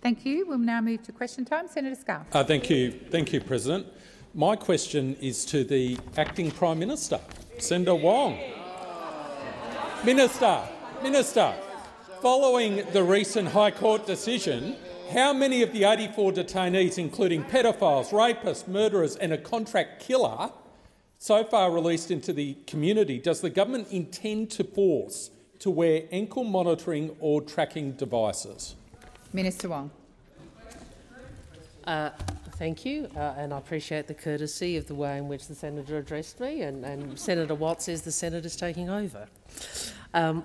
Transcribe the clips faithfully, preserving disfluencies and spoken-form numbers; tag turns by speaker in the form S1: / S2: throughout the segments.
S1: Thank you. We'll now move to question time. Senator Scarr.
S2: Uh, thank you, thank you, President. My question is to the acting Prime Minister, Senator Wong. Minister, Minister, following the recent High Court decision, how many of the eighty-four detainees, including pedophiles, rapists, murderers and a contract killer, so far released into the community, does the government intend to force to wear ankle monitoring or tracking devices?
S1: Minister Wong.
S3: Uh, thank you, uh, and I appreciate the courtesy of the way in which the senator addressed me, and, and Senator Watt says the senator's taking over. Um,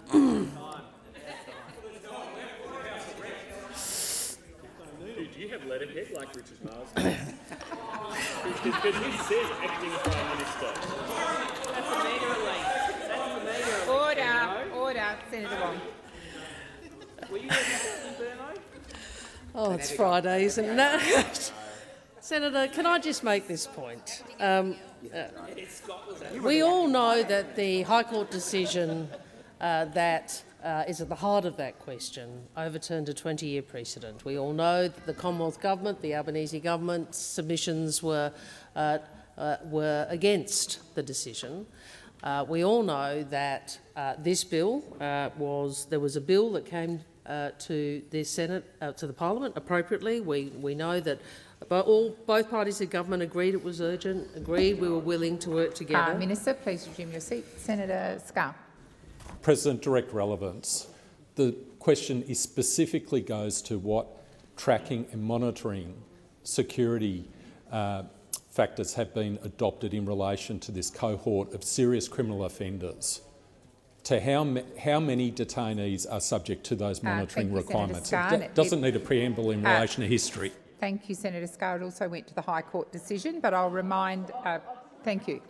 S4: Do you have letterhead like Richard Miles? Because he says acting Prime Minister. That's a media release. That's the media release.
S1: Order, order, Senator Wong.
S4: Were you there, Berno?
S3: oh, it's Friday, isn't it? No. Senator, can I just make this point? Um, uh, we all know that the High Court decision uh, that uh, is at the heart of that question overturned a twenty-year precedent. We all know that the Commonwealth Government, the Albanese Government's submissions were, uh, uh, were against the decision. Uh, we all know that uh, this bill uh, was, there was a bill that came uh, to the Senate, uh, to the Parliament appropriately. We, we know that But all, both parties of government agreed it was urgent, agreed we were willing to work together.
S1: Uh, Minister, please resume your seat. Senator Scarr.
S2: President, direct relevance. The question is specifically goes to what tracking and monitoring security uh, factors have been adopted in relation to this cohort of serious criminal offenders. To how, ma how many detainees are subject to those monitoring
S1: uh,
S2: requirements?
S1: You,
S2: it doesn't need a preamble in
S1: uh,
S2: relation to history.
S1: Thank you, Senator Scarr. It also went to the High Court decision, but I'll remind— uh, thank you.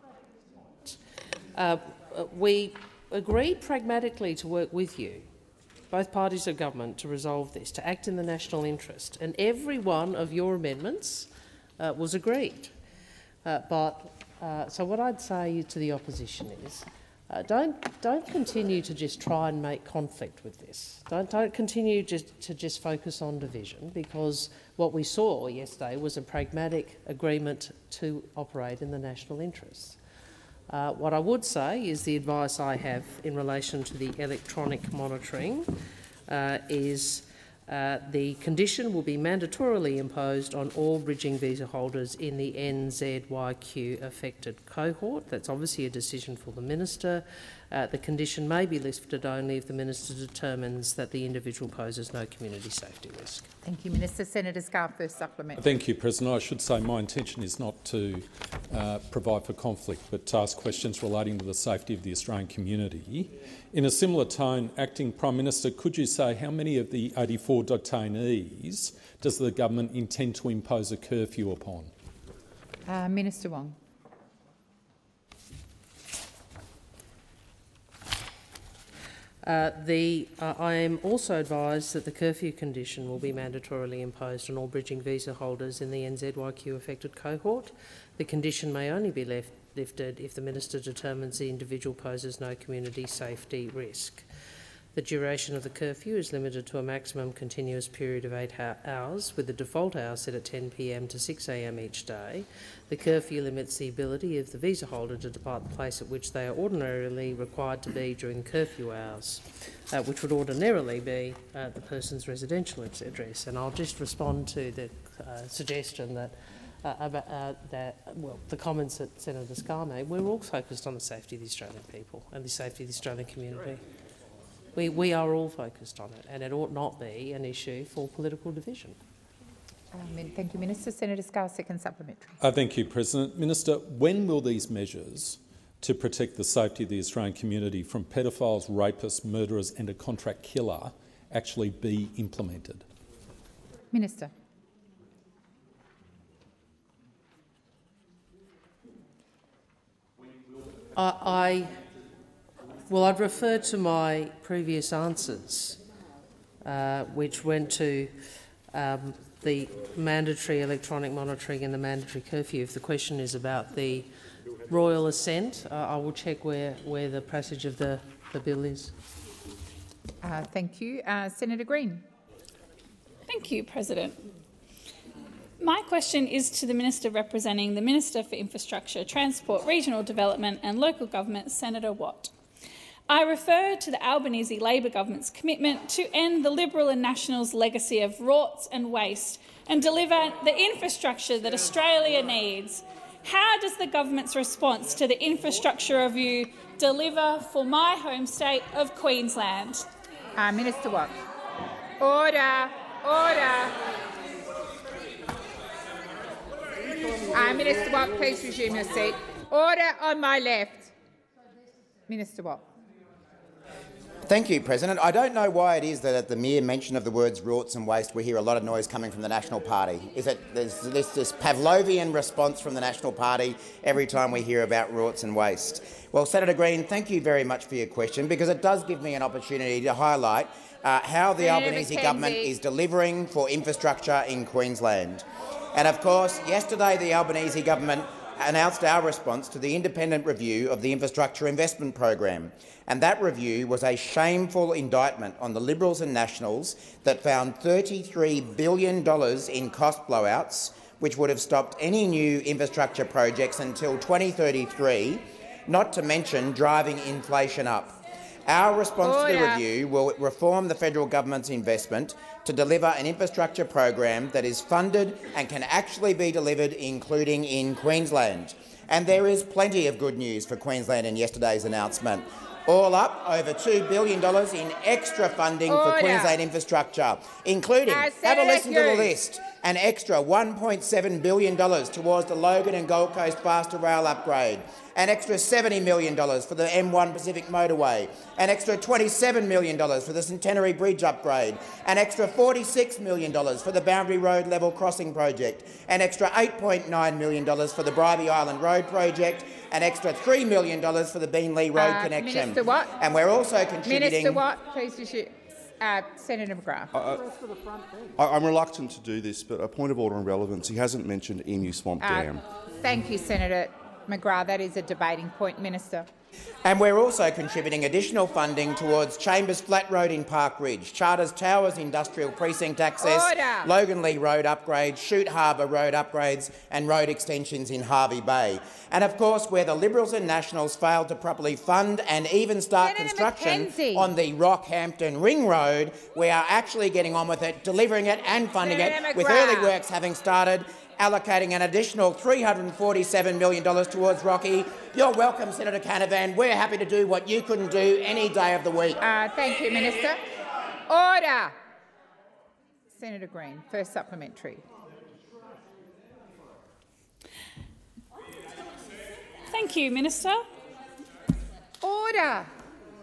S3: Uh, we agreed pragmatically to work with you, both parties of government, to resolve this, to act in the national interest, and every one of your amendments uh, was agreed. Uh, but uh, so what I'd say to the opposition is, Uh, don't don't continue to just try and make conflict with this. Don't don't continue just to just focus on division, because what we saw yesterday was a pragmatic agreement to operate in the national interests. Uh, what I would say is the advice I have in relation to the electronic monitoring uh, is uh, the condition will be mandatorily imposed on all bridging visa holders in the N Z Y Q affected cohort. That's obviously a decision for the minister. Uh, the condition may be lifted only if the minister determines that the individual poses no community safety risk.
S1: Thank you, Minister. Senator Scarr, first supplement.
S2: Thank you, President. I should say my intention is not to uh, provide for conflict, but to ask questions relating to the safety of the Australian community. In a similar tone, Acting Prime Minister, could you say how many of the eighty-four detainees does the government intend to impose a curfew upon?
S1: Uh, Minister Wong.
S3: Uh, the, uh, I am also advised that the curfew condition will be mandatorily imposed on all bridging visa holders in the N Z Y Q affected cohort. The condition may only be left, lifted if the minister determines the individual poses no community safety risk. The duration of the curfew is limited to a maximum continuous period of eight hours, with the default hour set at ten p m to six a m each day. The curfew limits the ability of the visa holder to depart the place at which they are ordinarily required to be during curfew hours, uh, which would ordinarily be uh, the person's residential address. And I'll just respond to the uh, suggestion that Uh, about, uh, that, well, the comments that Senator Scarr made. We're all focused on the safety of the Australian people and the safety of the Australian community. We, we are all focused on it, and it ought not be an issue for political division.
S1: Um, thank you, Minister. Senator Scarr, second supplementary.
S2: Uh, thank you, President. Minister, when will these measures to protect the safety of the Australian community from pedophiles, rapists, murderers and a contract killer actually be implemented?
S1: Minister.
S3: I, I, well, I'd refer to my previous answers, uh, which went to um, the mandatory electronic monitoring and the mandatory curfew. If the question is about the royal assent, uh, I will check where, where the passage of the, the bill is.
S1: Uh, thank you. Uh, Senator Green.
S5: Thank you, President. My question is to the Minister representing the Minister for Infrastructure, Transport, Regional Development and Local Government, Senator Watt. I refer to the Albanese Labor government's commitment to end the Liberal and Nationals' legacy of rorts and waste and deliver the infrastructure that Australia needs. How does the government's response to the infrastructure review deliver for my home state of Queensland?
S1: Uh, Minister Watt. Order. Order. Uh, Minister Watt, please resume your seat. Order on my left. Minister Watt.
S6: Thank you, President. I don't know why it is that at the mere mention of the words rorts and waste we hear a lot of noise coming from the National Party. Is it there's this, this Pavlovian response from the National Party every time we hear about rorts and waste? Well, Senator Green, thank you very much for your question, because it does give me an opportunity to highlight uh, how the
S1: Senator
S6: Albanese
S1: McKenzie.
S6: government is delivering for infrastructure in Queensland. And of course, yesterday the Albanese government announced our response to the independent review of the Infrastructure Investment Program. And that review was a shameful indictment on the Liberals and Nationals that found thirty-three billion dollars in cost blowouts, which would have stopped any new infrastructure projects until twenty thirty-three, not to mention driving inflation up. Our response
S1: Order.
S6: to the review will reform the federal government's investment to deliver an infrastructure program that is funded and can actually be delivered, including in Queensland. And there is plenty of good news for Queensland in yesterday's announcement. All up, over two billion dollars in extra funding
S1: Order.
S6: for Queensland infrastructure, including,
S1: Uh,
S6: have a
S1: Senator
S6: listen to the
S1: Hughes.
S6: list, an extra one point seven billion dollars towards the Logan and Gold Coast faster rail upgrade, an extra seventy million dollars for the M one Pacific motorway, an extra twenty-seven million dollars for the Centenary Bridge upgrade, an extra forty-six million dollars for the Boundary Road Level Crossing project, an extra eight point nine million dollars for the Bribie Island Road project, an extra three million dollars for the Beenleigh Road
S1: Uh,
S6: connection.
S1: Minister Watt.
S6: And we're also contributing—
S1: Minister Watt, please resume. Uh, Senator McGrath.
S7: Uh, I, I'm reluctant to do this, but a point of order on relevance. He hasn't mentioned Emu Swamp
S1: Uh,
S7: Dam.
S1: thank you, Senator McGrath. That is a debating point. Minister.
S6: And we're also contributing additional funding towards Chambers Flat Road in Park Ridge, Charters Towers Industrial Precinct access,
S1: Order.
S6: Logan Lee Road upgrades, Shute Harbour Road upgrades and road extensions in Harvey Bay. And of course, where the Liberals and Nationals failed to properly fund and even start
S1: Senator
S6: construction
S1: McKenzie.
S6: on the Rockhampton Ring Road, we are actually getting on with it, delivering it and funding
S1: Senator
S6: it, with
S1: McGrath.
S6: early works having started, allocating an additional three hundred forty-seven million dollars towards Rocky. You're welcome, Senator Canavan. We're happy to do what you couldn't do any day of the week.
S1: Uh, thank you, Minister. Order. Senator Green, first supplementary.
S5: Thank you, Minister.
S1: Order.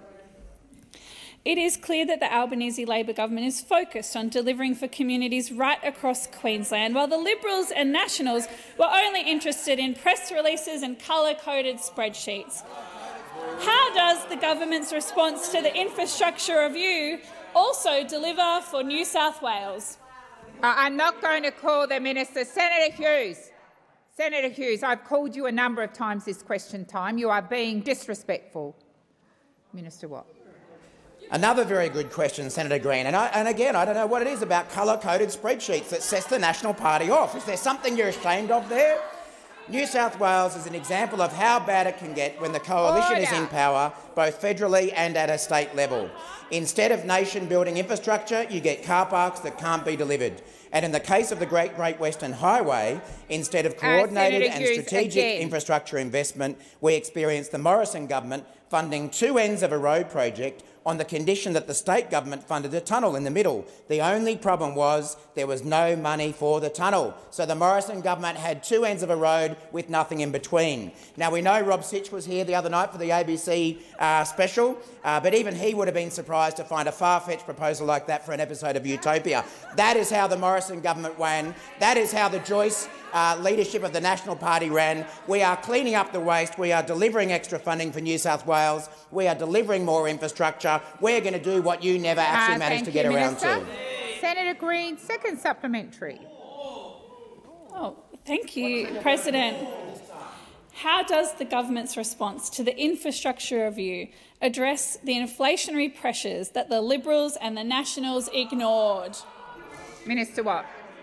S5: It is clear that the Albanese Labor government is focused on delivering for communities right across Queensland, while the Liberals and Nationals were only interested in press releases and colour-coded spreadsheets. How does the government's response to the infrastructure review also deliver for New South Wales?
S1: Uh, I'm not going to call the minister. Senator Hughes. Senator Hughes, I've called you a number of times this question time. You are being disrespectful. Minister Watt.
S6: Another very good question, Senator Green. And, I, and again, I don't know what it is about colour-coded spreadsheets that sets the National Party off. Is there something you're ashamed of there? New South Wales is an example of how bad it can get when the coalition is in power, both federally and at a state level. Instead of nation-building infrastructure, you get car parks that can't be delivered. And in the case of the Great Great Western Highway, instead of coordinated
S1: uh,
S6: and
S1: Hughes,
S6: strategic
S1: again.
S6: infrastructure investment, we experienced the Morrison government funding two ends of a road project on the condition that the state government funded a tunnel in the middle. The only problem was there was no money for the tunnel. So the Morrison government had two ends of a road with nothing in between. Now, we know Rob Sitch was here the other night for the A B C uh, special, uh, but even he would have been surprised to find a far-fetched proposal like that for an episode of Utopia. That is how the Morrison government ran. That is how the Joyce uh, leadership of the National Party ran. We are cleaning up the waste. We are delivering extra funding for New South Wales. We are delivering more infrastructure. We're going to do what you never actually
S1: Uh,
S6: managed to
S1: thank
S6: get
S1: you,
S6: around
S1: Minister.
S6: to.
S1: Senator Green, second supplementary.
S5: Oh, thank you, President. How does the government's response to the infrastructure review address the inflationary pressures that the Liberals and the Nationals ignored?
S1: Minister Watt.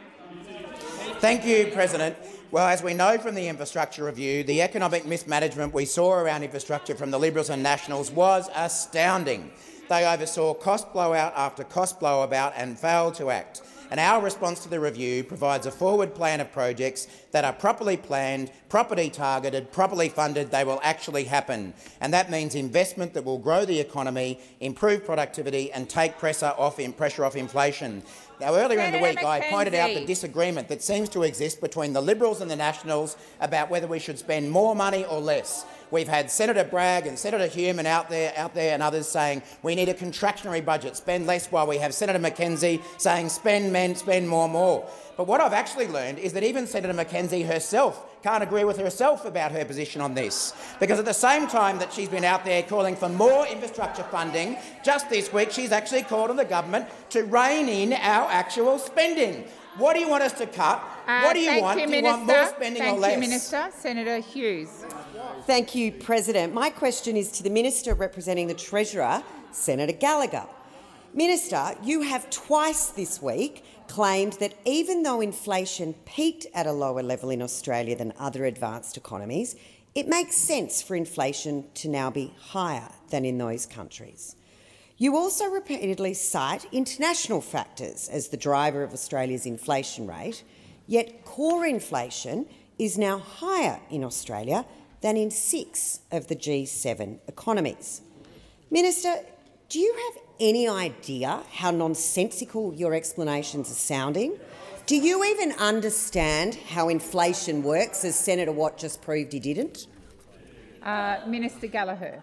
S6: Thank you, President. Well, as we know from the infrastructure review, the economic mismanagement we saw around infrastructure from the Liberals and Nationals was astounding. They oversaw cost blowout after cost blowout and failed to act. And our response to the review provides a forward plan of projects that are properly planned, properly targeted, properly funded. They will actually happen. And that means investment that will grow the economy, improve productivity and take pressure off, in pressure off inflation. Now, earlier in the week, I pointed out the disagreement that seems to exist between the Liberals and the Nationals about whether we should spend more money or less. We've had Senator Bragg and Senator Hume out there, out there and others saying we need a contractionary budget, spend less, while we have Senator McKenzie saying spend men, spend more, more. But what I've actually learned is that even Senator McKenzie herself can't agree with herself about her position on this, because at the same time that she's been out there calling for more infrastructure funding, just this week she's actually called on the government to rein in our actual spending. What do you want us to cut?
S1: Uh,
S6: what do you
S1: thank
S6: want?
S1: You,
S6: do you
S1: Minister.
S6: want more spending
S1: thank
S6: or less?
S1: Thank you, Minister. Senator Hughes.
S8: Thank you, President. My question is to the Minister representing the Treasurer, Senator Gallagher. Minister, you have twice this week claimed that even though inflation peaked at a lower level in Australia than other advanced economies, it makes sense for inflation to now be higher than in those countries. You also repeatedly cite international factors as the driver of Australia's inflation rate, yet core inflation is now higher in Australia than in six of the G seven economies. Minister, do you have any idea how nonsensical your explanations are sounding? Do you even understand how inflation works, as Senator Watt just proved he didn't?
S1: Uh, Minister Gallagher.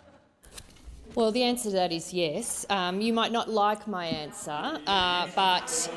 S9: Well, the answer to that is yes. Um, you might not like my answer, uh, but,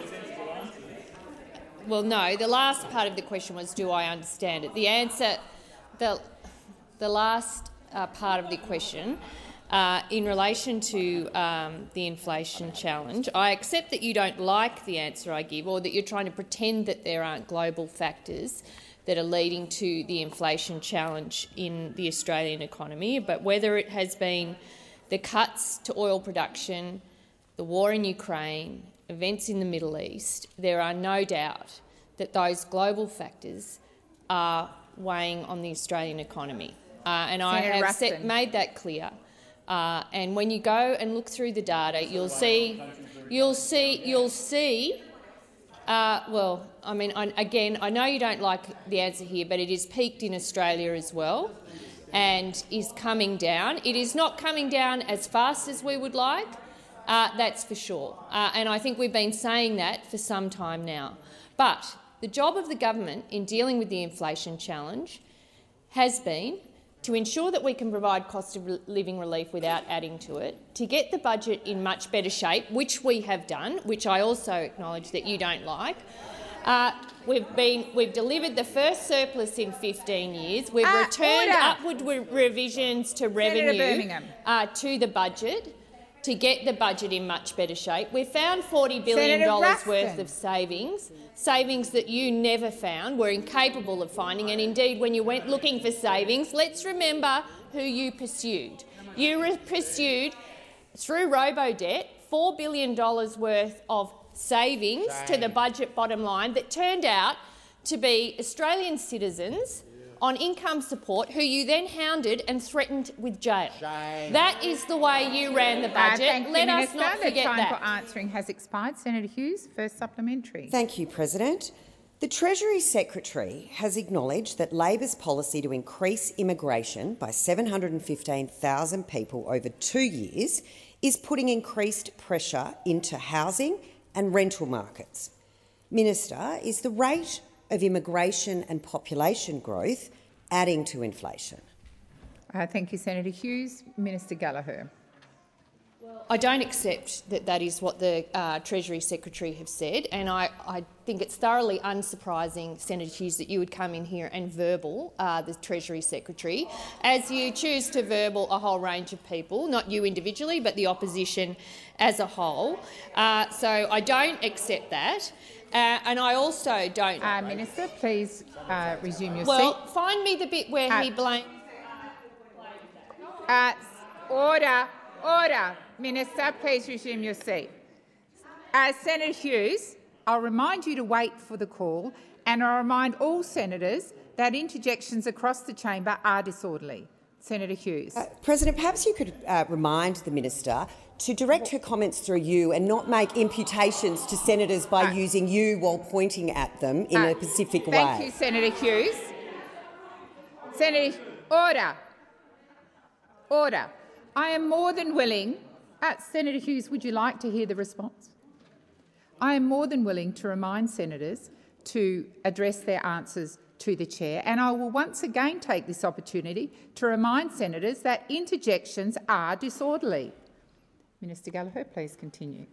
S9: well, no. The last part of the question was, do I understand it? The answer, the, the last uh, part of the question, uh, in relation to um, the inflation challenge, I accept that you don't like the answer I give, or that you're trying to pretend that there aren't global factors that are leading to the inflation challenge in the Australian economy. But whether it has been the cuts to oil production, the war in Ukraine, events in the Middle East, there are no doubt that those global factors are weighing on the Australian economy. Uh, and I have set, made that clear. Uh, and when you go and look through the data, you'll see, you'll see, you'll see. Uh, well, I mean, I, again, I know you don't like the answer here, but it is peaked in Australia as well, and is coming down. It is not coming down as fast as we would like, uh, that's for sure. Uh, and I think we've been saying that for some time now. But the job of the government in dealing with the inflation challenge has been to ensure that we can provide cost of living relief without adding to it, to get the budget in much better shape, which we have done, which I also acknowledge that you don't like. Uh, we've, been, we've delivered the first surplus in fifteen years. We've uh, returned order. upward re revisions to revenue uh, to the budget to get the budget in much better shape. We've found forty billion dollars worth of savings, savings that you never found, were incapable of finding, and indeed when you went looking for savings, let's remember who you pursued. You pursued, through robo-debt, four billion dollars worth of savings Shame. to the budget bottom line that turned out to be Australian citizens on income support who you then hounded and threatened with jail. Shame. That is the way you ran the budget. Uh,
S1: thank
S9: Let
S1: you,
S9: us
S1: Minister.
S9: not forget
S1: the time
S9: that.
S1: for answering has expired. Senator Hughes, first supplementary.
S8: Thank you, President. The Treasury Secretary has acknowledged that Labor's policy to increase immigration by seven hundred fifteen thousand people over two years is putting increased pressure into housing and rental markets. Minister, is the rate of immigration and population growth adding to inflation?
S1: Uh, thank you, Senator Hughes. Minister Gallagher.
S9: I don't accept that that is what the uh, Treasury Secretary have said, and I, I think it's thoroughly unsurprising, Senator Hughes, that you would come in here and verbal uh, the Treasury Secretary, as you choose to verbal a whole range of people, not you individually, but the opposition as a whole. Uh, so I don't accept that. Uh, and I also don't—
S1: uh, Minister, please uh, resume your
S9: well,
S1: seat.
S9: Well, find me the bit where uh, he blamed—
S1: uh, Order. Order. Minister, please resume your seat. Uh, Senator Hughes, I'll remind you to wait for the call, and I'll remind all senators that interjections across the chamber are disorderly. Senator Hughes.
S8: Uh, President, perhaps you could uh, remind the minister to direct her comments through you and not make imputations to senators by uh, using you while pointing at them in uh, a specific
S1: thank
S8: way.
S1: Thank you, Senator Hughes. Senator, order. Order. I am more than willing. Uh, Senator Hughes, would you like to hear the response? I am more than willing to remind senators to address their answers to the chair, and I will once again take this opportunity to remind senators that interjections are disorderly. Minister Gallagher, please continue.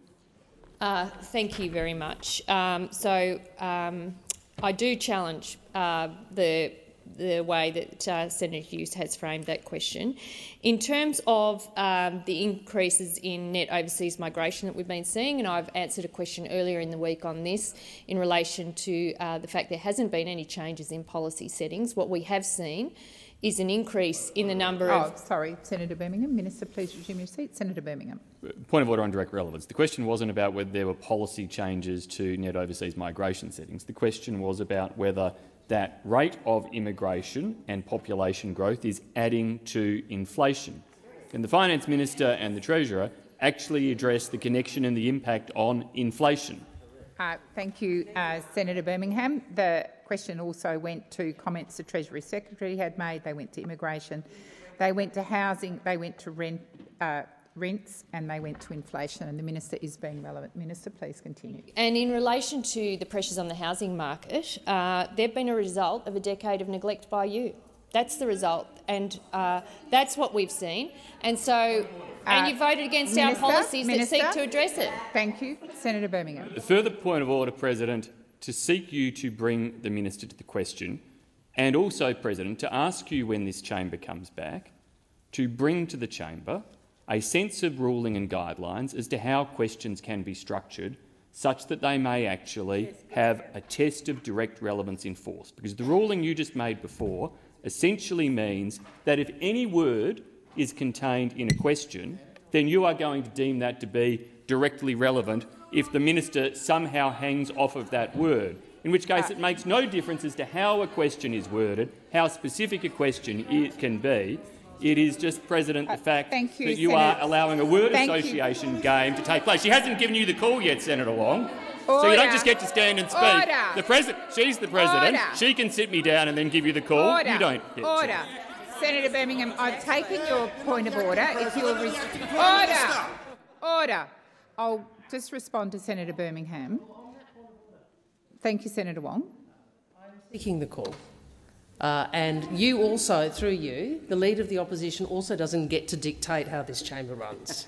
S9: Uh, thank you very much. Um, so um, I do challenge uh, the the way that uh, Senator Hughes has framed that question. In terms of um, the increases in net overseas migration that we've been seeing, and I've answered a question earlier in the week on this in relation to uh, the fact there hasn't been any changes in policy settings. What we have seen is an increase in the number
S1: oh,
S9: of—
S1: Oh, sorry, Senator Birmingham. Minister, please resume your seat. Senator Birmingham.
S10: Point of order on direct relevance. The question wasn't about whether there were policy changes to net overseas migration settings. The question was about whether that rate of immigration and population growth is adding to inflation. And the Finance Minister and the Treasurer actually addressed the connection and the impact on inflation.
S1: Uh, thank you, uh, Senator Birmingham. The question also went to comments the Treasury Secretary had made. They went to immigration, they went to housing, they went to rent, uh, rents, and they went to inflation. And the minister is being relevant. Minister, please continue.
S9: And in relation to the pressures on the housing market, uh, they've been a result of a decade of neglect by you. That's the result, and uh, that's what we've seen. And so, and uh, you voted against Minister, our policies Minister, that seek to address it.
S1: Thank you, Senator Birmingham.
S10: A further point of order, President, to seek you to bring the minister to the question, and also, President, to ask you when this chamber comes back, to bring to the chamber a sense of ruling and guidelines as to how questions can be structured such that they may actually have a test of direct relevance in force. Because the ruling you just made before essentially means that if any word is contained in a question, then you are going to deem that to be directly relevant if the minister somehow hangs off of that word, in which case it makes no difference as to how a question is worded, how specific a question it can be. It is just, President, the fact
S1: uh, you,
S10: that you
S1: Senator.
S10: are allowing a word
S1: Thank
S10: association
S1: you.
S10: game to take place. She hasn't given you the call yet, Senator Wong.
S1: Order.
S10: So you don't just get to stand and speak.
S1: Order.
S10: The president, she's the president.
S1: Order.
S10: She can sit me down and then give you the call.
S1: Order.
S10: You don't get
S1: Order.
S10: to.
S1: Senator Birmingham, I've taken your point of order. If you'll order, order. I'll just respond to Senator Birmingham. Thank you, Senator Wong.
S3: I'm seeking the call. Uh, and you also, through you, the Leader of the Opposition also doesn't get to dictate how this chamber runs.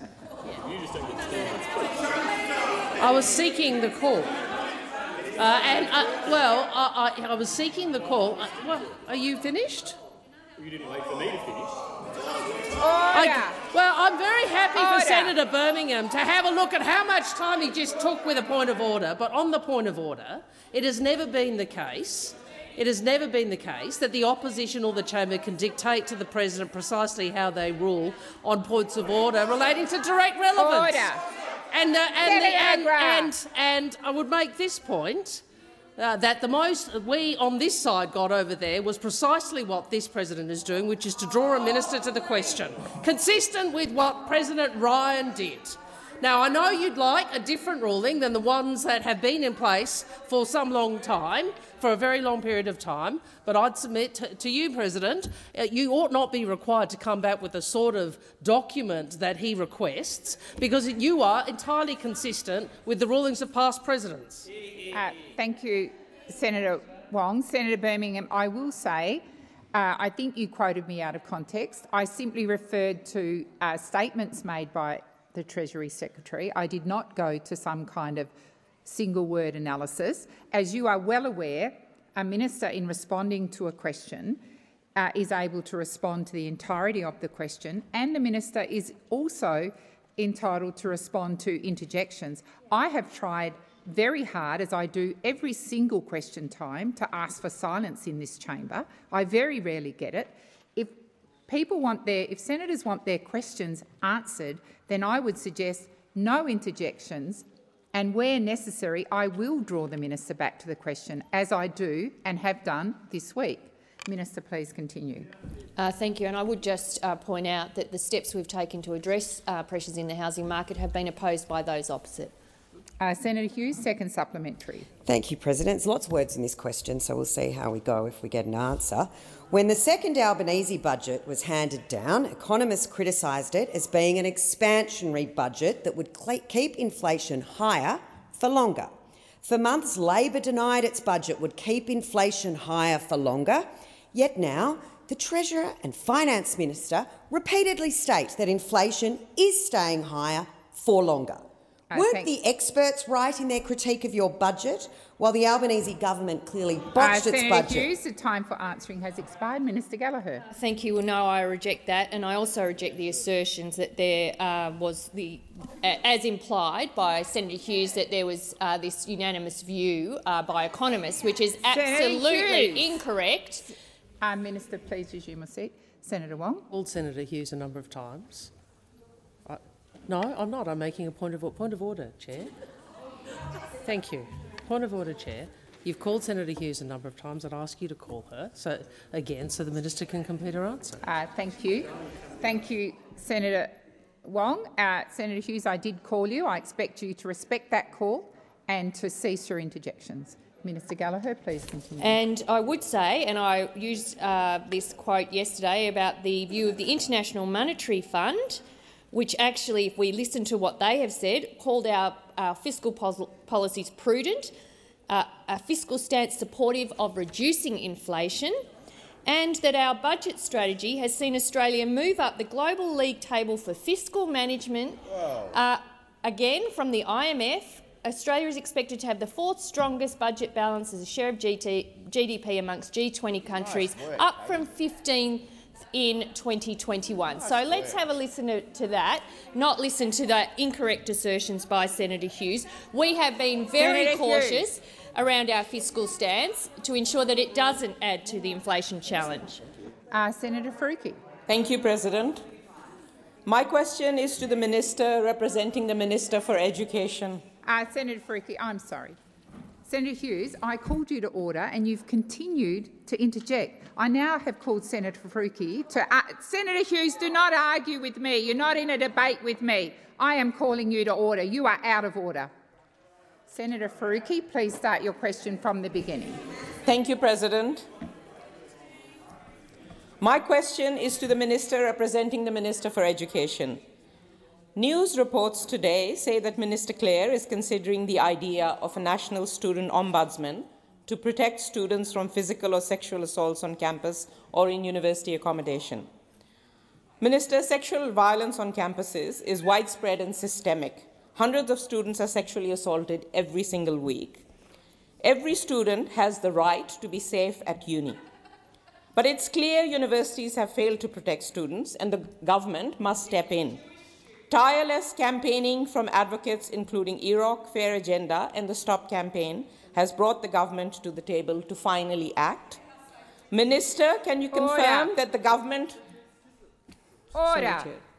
S3: I was seeking the call. Uh, and, uh, well, I, I, I was seeking the call. Uh, well, are you finished?
S10: You didn't wait for me to finish.
S3: I, well, I'm very happy
S1: Order.
S3: for Senator Birmingham to have a look at how much time he just took with a point of order. But on the point of order, it has never been the case It has never been the case that the opposition or the chamber can dictate to the president precisely how they rule on points of order relating to direct relevance.
S1: Order.
S3: And, uh, and, the, and,
S1: Agra.
S3: and, and I would make this point, uh, that the most we on this side got over there was precisely what this president is doing, which is to draw a minister to the question, consistent with what President Ryan did. Now, I know you'd like a different ruling than the ones that have been in place for some long time, for a very long period of time, but I'd submit to, to you, President, uh, you ought not be required to come back with the sort of document that he requests, because you are entirely consistent with the rulings of past presidents.
S1: Uh, thank you, Senator Wong. Senator Birmingham, I will say, uh, I think you quoted me out of context. I simply referred to uh, statements made by the Treasury Secretary. I did not go to some kind of single-word analysis. As you are well aware, a minister, in responding to a question, uh, is able to respond to the entirety of the question, and the minister is also entitled to respond to interjections. I have tried very hard, as I do every single question time, to ask for silence in this chamber. I very rarely get it. If people want their, if senators want their questions answered, then I would suggest no interjections and where necessary, I will draw the minister back to the question, as I do and have done this week. Minister, please continue.
S9: Uh, thank you. And I would just uh, point out that the steps we've taken to address uh, pressures in the housing market have been opposed by those opposite.
S1: Uh, Senator Hughes, second supplementary.
S8: Thank you, President. There's lots of words in this question, so we'll see how we go if we get an answer. When the second Albanese budget was handed down, economists criticised it as being an expansionary budget that would keep inflation higher for longer. For months, Labor denied its budget would keep inflation higher for longer. Yet now, the Treasurer and Finance Minister repeatedly state that inflation is staying higher for longer.
S1: Uh,
S8: Weren't the experts right in their critique of your budget, while the Albanese government clearly botched
S1: uh,
S8: its
S1: Senator
S8: budget?
S1: Hughes, the time for answering has expired. Minister Gallagher.
S9: Thank you. Well, no, I reject that, and I also reject the assertions that there uh, was the, uh, as implied by Senator Hughes, that there was uh, this unanimous view uh, by economists, which is absolutely incorrect.
S1: Uh, Minister, please resume your seat. Senator Wong.
S3: Called Senator Hughes a number of times. I, no, I'm not. I'm making a point of point of order, Chair. Thank you. Point of order, Chair. You've called Senator Hughes a number of times. I'd ask you to call her so again, so the minister can complete her answer.
S1: Uh, thank you. Thank you, Senator Wong. Uh, Senator Hughes, I did call you. I expect you to respect that call and to cease your interjections. Minister Gallagher, please continue.
S9: And I would say, and I used uh, this quote yesterday about the view of the International Monetary Fund, which actually, if we listen to what they have said, called our, our fiscal pol policies prudent, uh, a fiscal stance supportive of reducing inflation, and that our budget strategy has seen Australia move up the global league table for fiscal management. Uh, again, from the I M F, Australia is expected to have the fourth strongest budget balance as a share of G D P amongst G twenty countries, nice up from fifteenth in twenty twenty-one. Nice so work. Let's have a listen to, to that, not listen to the incorrect assertions by Senator Hughes. We have been very Senator cautious Hughes. around our fiscal stance to ensure that it doesn't add to the inflation challenge.
S1: Uh, Senator Faruqi.
S11: Thank you, President. My question is to the Minister representing the Minister for Education.
S1: Uh, Senator Faruqi, I'm sorry. Senator Hughes, I called you to order and you've continued to interject. I now have called Senator Faruqi to— uh, Senator Hughes, do not argue with me. You're not in a debate with me. I am calling you to order. You are out of order. Senator Faruqi, please start your question from the beginning.
S11: Thank you, President. My question is to the Minister representing the Minister for Education. News reports today say that Minister Clare is considering the idea of a national student ombudsman to protect students from physical or sexual assaults on campus or in university accommodation. Minister, sexual violence on campuses is widespread and systemic. Hundreds of students are sexually assaulted every single week. Every student has the right to be safe at uni. But it's clear universities have failed to protect students, and the government must step in. Tireless campaigning from advocates including E R O C, Fair Agenda and the Stop campaign has brought the government to the table to finally act. Minister, can you confirm Order. that the government—
S1: Order.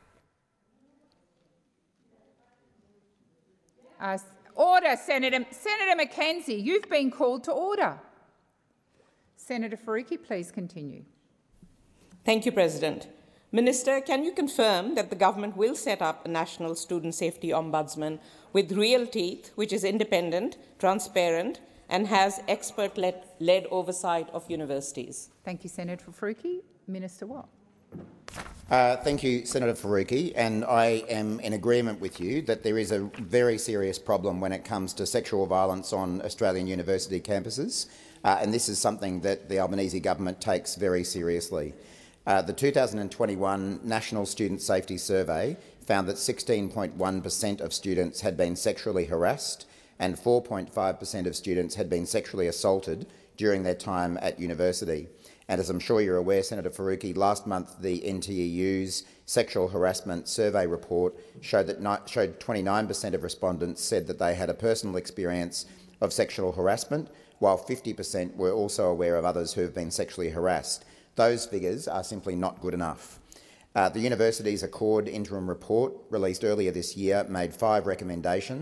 S1: Uh, order, Senator. Senator McKenzie, you've been called to order. Senator Faruqi, please continue.
S11: Thank you, President. Minister, can you confirm that the government will set up a National Student Safety Ombudsman with real teeth, which is independent, transparent and has expert-led led oversight of universities?
S1: Thank you, Senator Faruqi. Minister Watt.
S6: Uh, thank you, Senator Faruqi, and I am in agreement with you that there is a very serious problem when it comes to sexual violence on Australian university campuses, uh, and this is something that the Albanese government takes very seriously. Uh, the two thousand twenty-one National Student Safety Survey found that sixteen point one per cent of students had been sexually harassed and four point five per cent of students had been sexually assaulted during their time at university. And as I'm sure you're aware, Senator Faruqi, last month the N T E U's Sexual Harassment Survey report showed that showed twenty-nine per cent of respondents said that they had a personal experience of sexual harassment, while fifty per cent were also aware of others who have been sexually harassed. Those figures are simply not good enough. Uh, the university's Accord interim report, released earlier this year, made five recommendations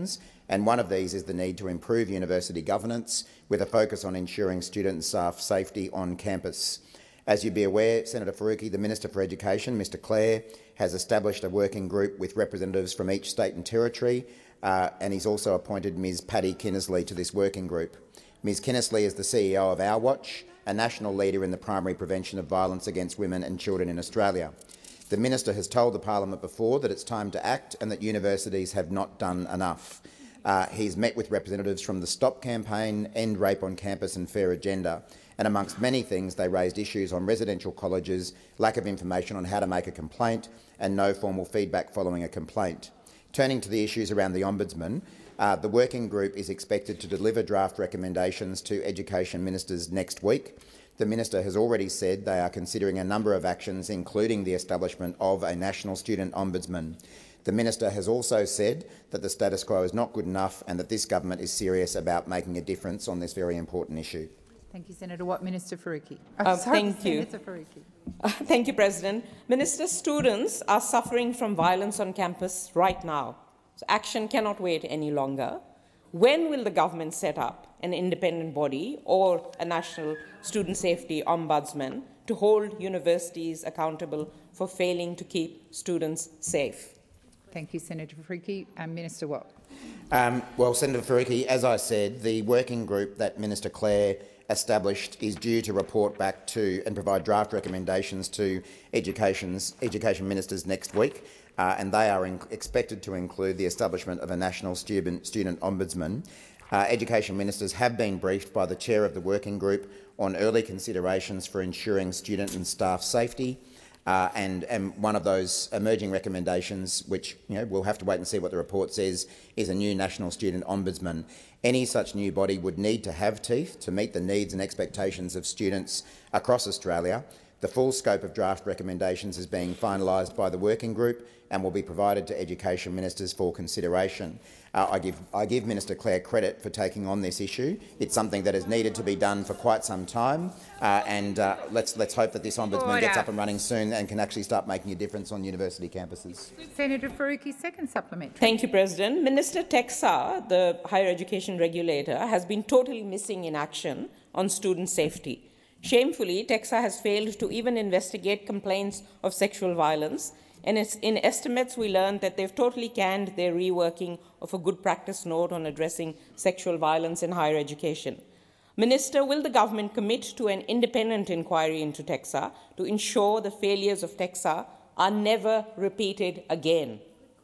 S6: and one of these is the need to improve university governance with a focus on ensuring student and staff safety on campus. As you'd be aware, Senator Faruqi, the Minister for Education, Mr Clare, has established a working group with representatives from each state and territory, uh, and he's also appointed Ms Paddy Kinnersley to this working group. Ms Kinnersley is the C E O of Our Watch, a national leader in the primary prevention of violence against women and children in Australia. The Minister has told the Parliament before that it's time to act and that universities have not done enough. Uh, he's met with representatives from the Stop campaign, End Rape on Campus and Fair Agenda, and amongst many things they raised issues on residential colleges, lack of information on how to make a complaint and no formal feedback following a complaint. Turning to the issues around the Ombudsman, uh, the working group is expected to deliver draft recommendations to Education Ministers next week. The Minister has already said they are considering a number of actions, including the establishment of a National Student Ombudsman. The Minister has also said that the status quo is not good enough and that this government is serious about making a difference on this very important issue.
S1: Thank you, Senator Watt. Minister Faruqi.
S11: Oh, uh,
S1: sorry,
S11: thank you.
S1: Senator Faruqi.
S11: Uh, thank you, President. Minister, students are suffering from violence on campus right now. So action cannot wait any longer. When will the government set up an independent body or a National Student Safety Ombudsman to hold universities accountable for failing to keep students safe?
S1: Thank you, Senator Faruqi. And Minister Watt.
S6: Um, well, Senator Faruqi, as I said, the working group that Minister Clare established is due to report back to and provide draft recommendations to education's, education ministers next week, uh, and they are in, expected to include the establishment of a National Student, student Ombudsman. Uh, education ministers have been briefed by the chair of the working group on early considerations for ensuring student and staff safety. Uh, and, and one of those emerging recommendations, which you know, we'll have to wait and see what the report says, is a new National Student Ombudsman. Any such new body would need to have teeth to meet the needs and expectations of students across Australia. The full scope of draft recommendations is being finalised by the working group and will be provided to education ministers for consideration. Uh, I, give, I give Minister Clare credit for taking on this issue. It's something that has needed to be done for quite some time, uh, and uh, let's, let's hope that this Ombudsman
S1: Order.
S6: gets up and running soon and can actually start making a difference on university campuses.
S1: Senator Faruqi, second supplementary.
S11: Thank you, President. Minister Texa, the higher education regulator, has been totally missing in action on student safety. Shamefully, Texa has failed to even investigate complaints of sexual violence, and it's in estimates we learned that they've totally canned their reworking of a good practice note on addressing sexual violence in higher education. Minister, will the government commit to an independent inquiry into Texa to ensure the failures of Texa are never repeated again?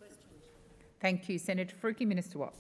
S1: Thank you, Senator Faruqi. Minister Watt.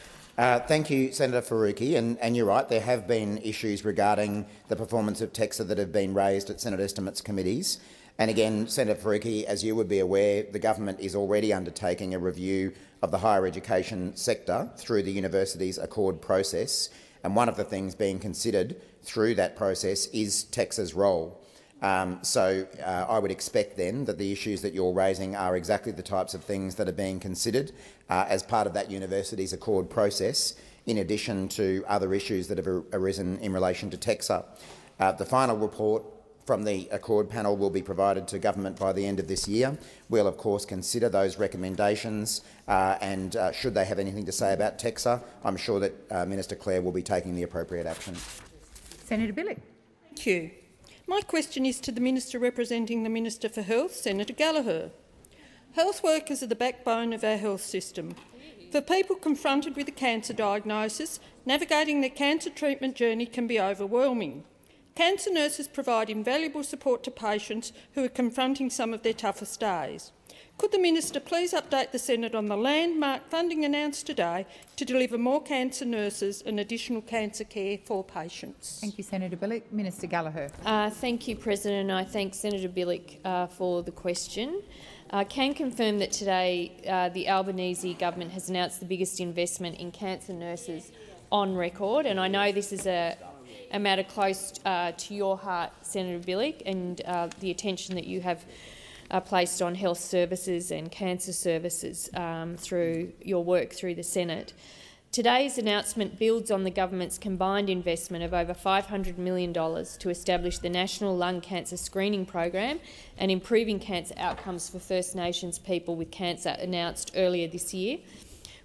S6: Uh, thank you, Senator Faruqi, and, and you're right, there have been issues regarding the performance of Texa that have been raised at Senate estimates committees. And again, Senator Faruqi, as you would be aware, the government is already undertaking a review of the higher education sector through the university's Accord process, and one of the things being considered through that process is Texa's role. Um, so uh, I would expect then that the issues that you're raising are exactly the types of things that are being considered uh, as part of that university's Accord process, in addition to other issues that have arisen in relation to Texa. Uh, the final report from the Accord panel will be provided to government by the end of this year. We'll of course consider those recommendations uh, and uh, should they have anything to say about Texa, I'm sure that uh, Minister Clare will be taking the appropriate action.
S1: Senator Bilyk.
S12: Thank you. My question is to the Minister representing the Minister for Health, Senator Gallagher. Health workers are the backbone of our health system. For people confronted with a cancer diagnosis, navigating their cancer treatment journey can be overwhelming. Cancer nurses provide invaluable support to patients who are confronting some of their toughest days. Could the Minister please update the Senate on the landmark funding announced today to deliver more cancer nurses and additional cancer care for patients?
S1: Thank you, Senator Bilyk. Minister Gallagher.
S9: Uh, thank you, President. I thank Senator Bilyk uh, for the question. I can confirm that today uh, the Albanese government has announced the biggest investment in cancer nurses on record, and I know this is a a matter close uh, to your heart, Senator Bilyk, and uh, the attention that you have uh, placed on health services and cancer services um, through your work through the Senate. Today's announcement builds on the government's combined investment of over five hundred million dollars to establish the National Lung Cancer Screening Program and improving cancer outcomes for First Nations people with cancer announced earlier this year.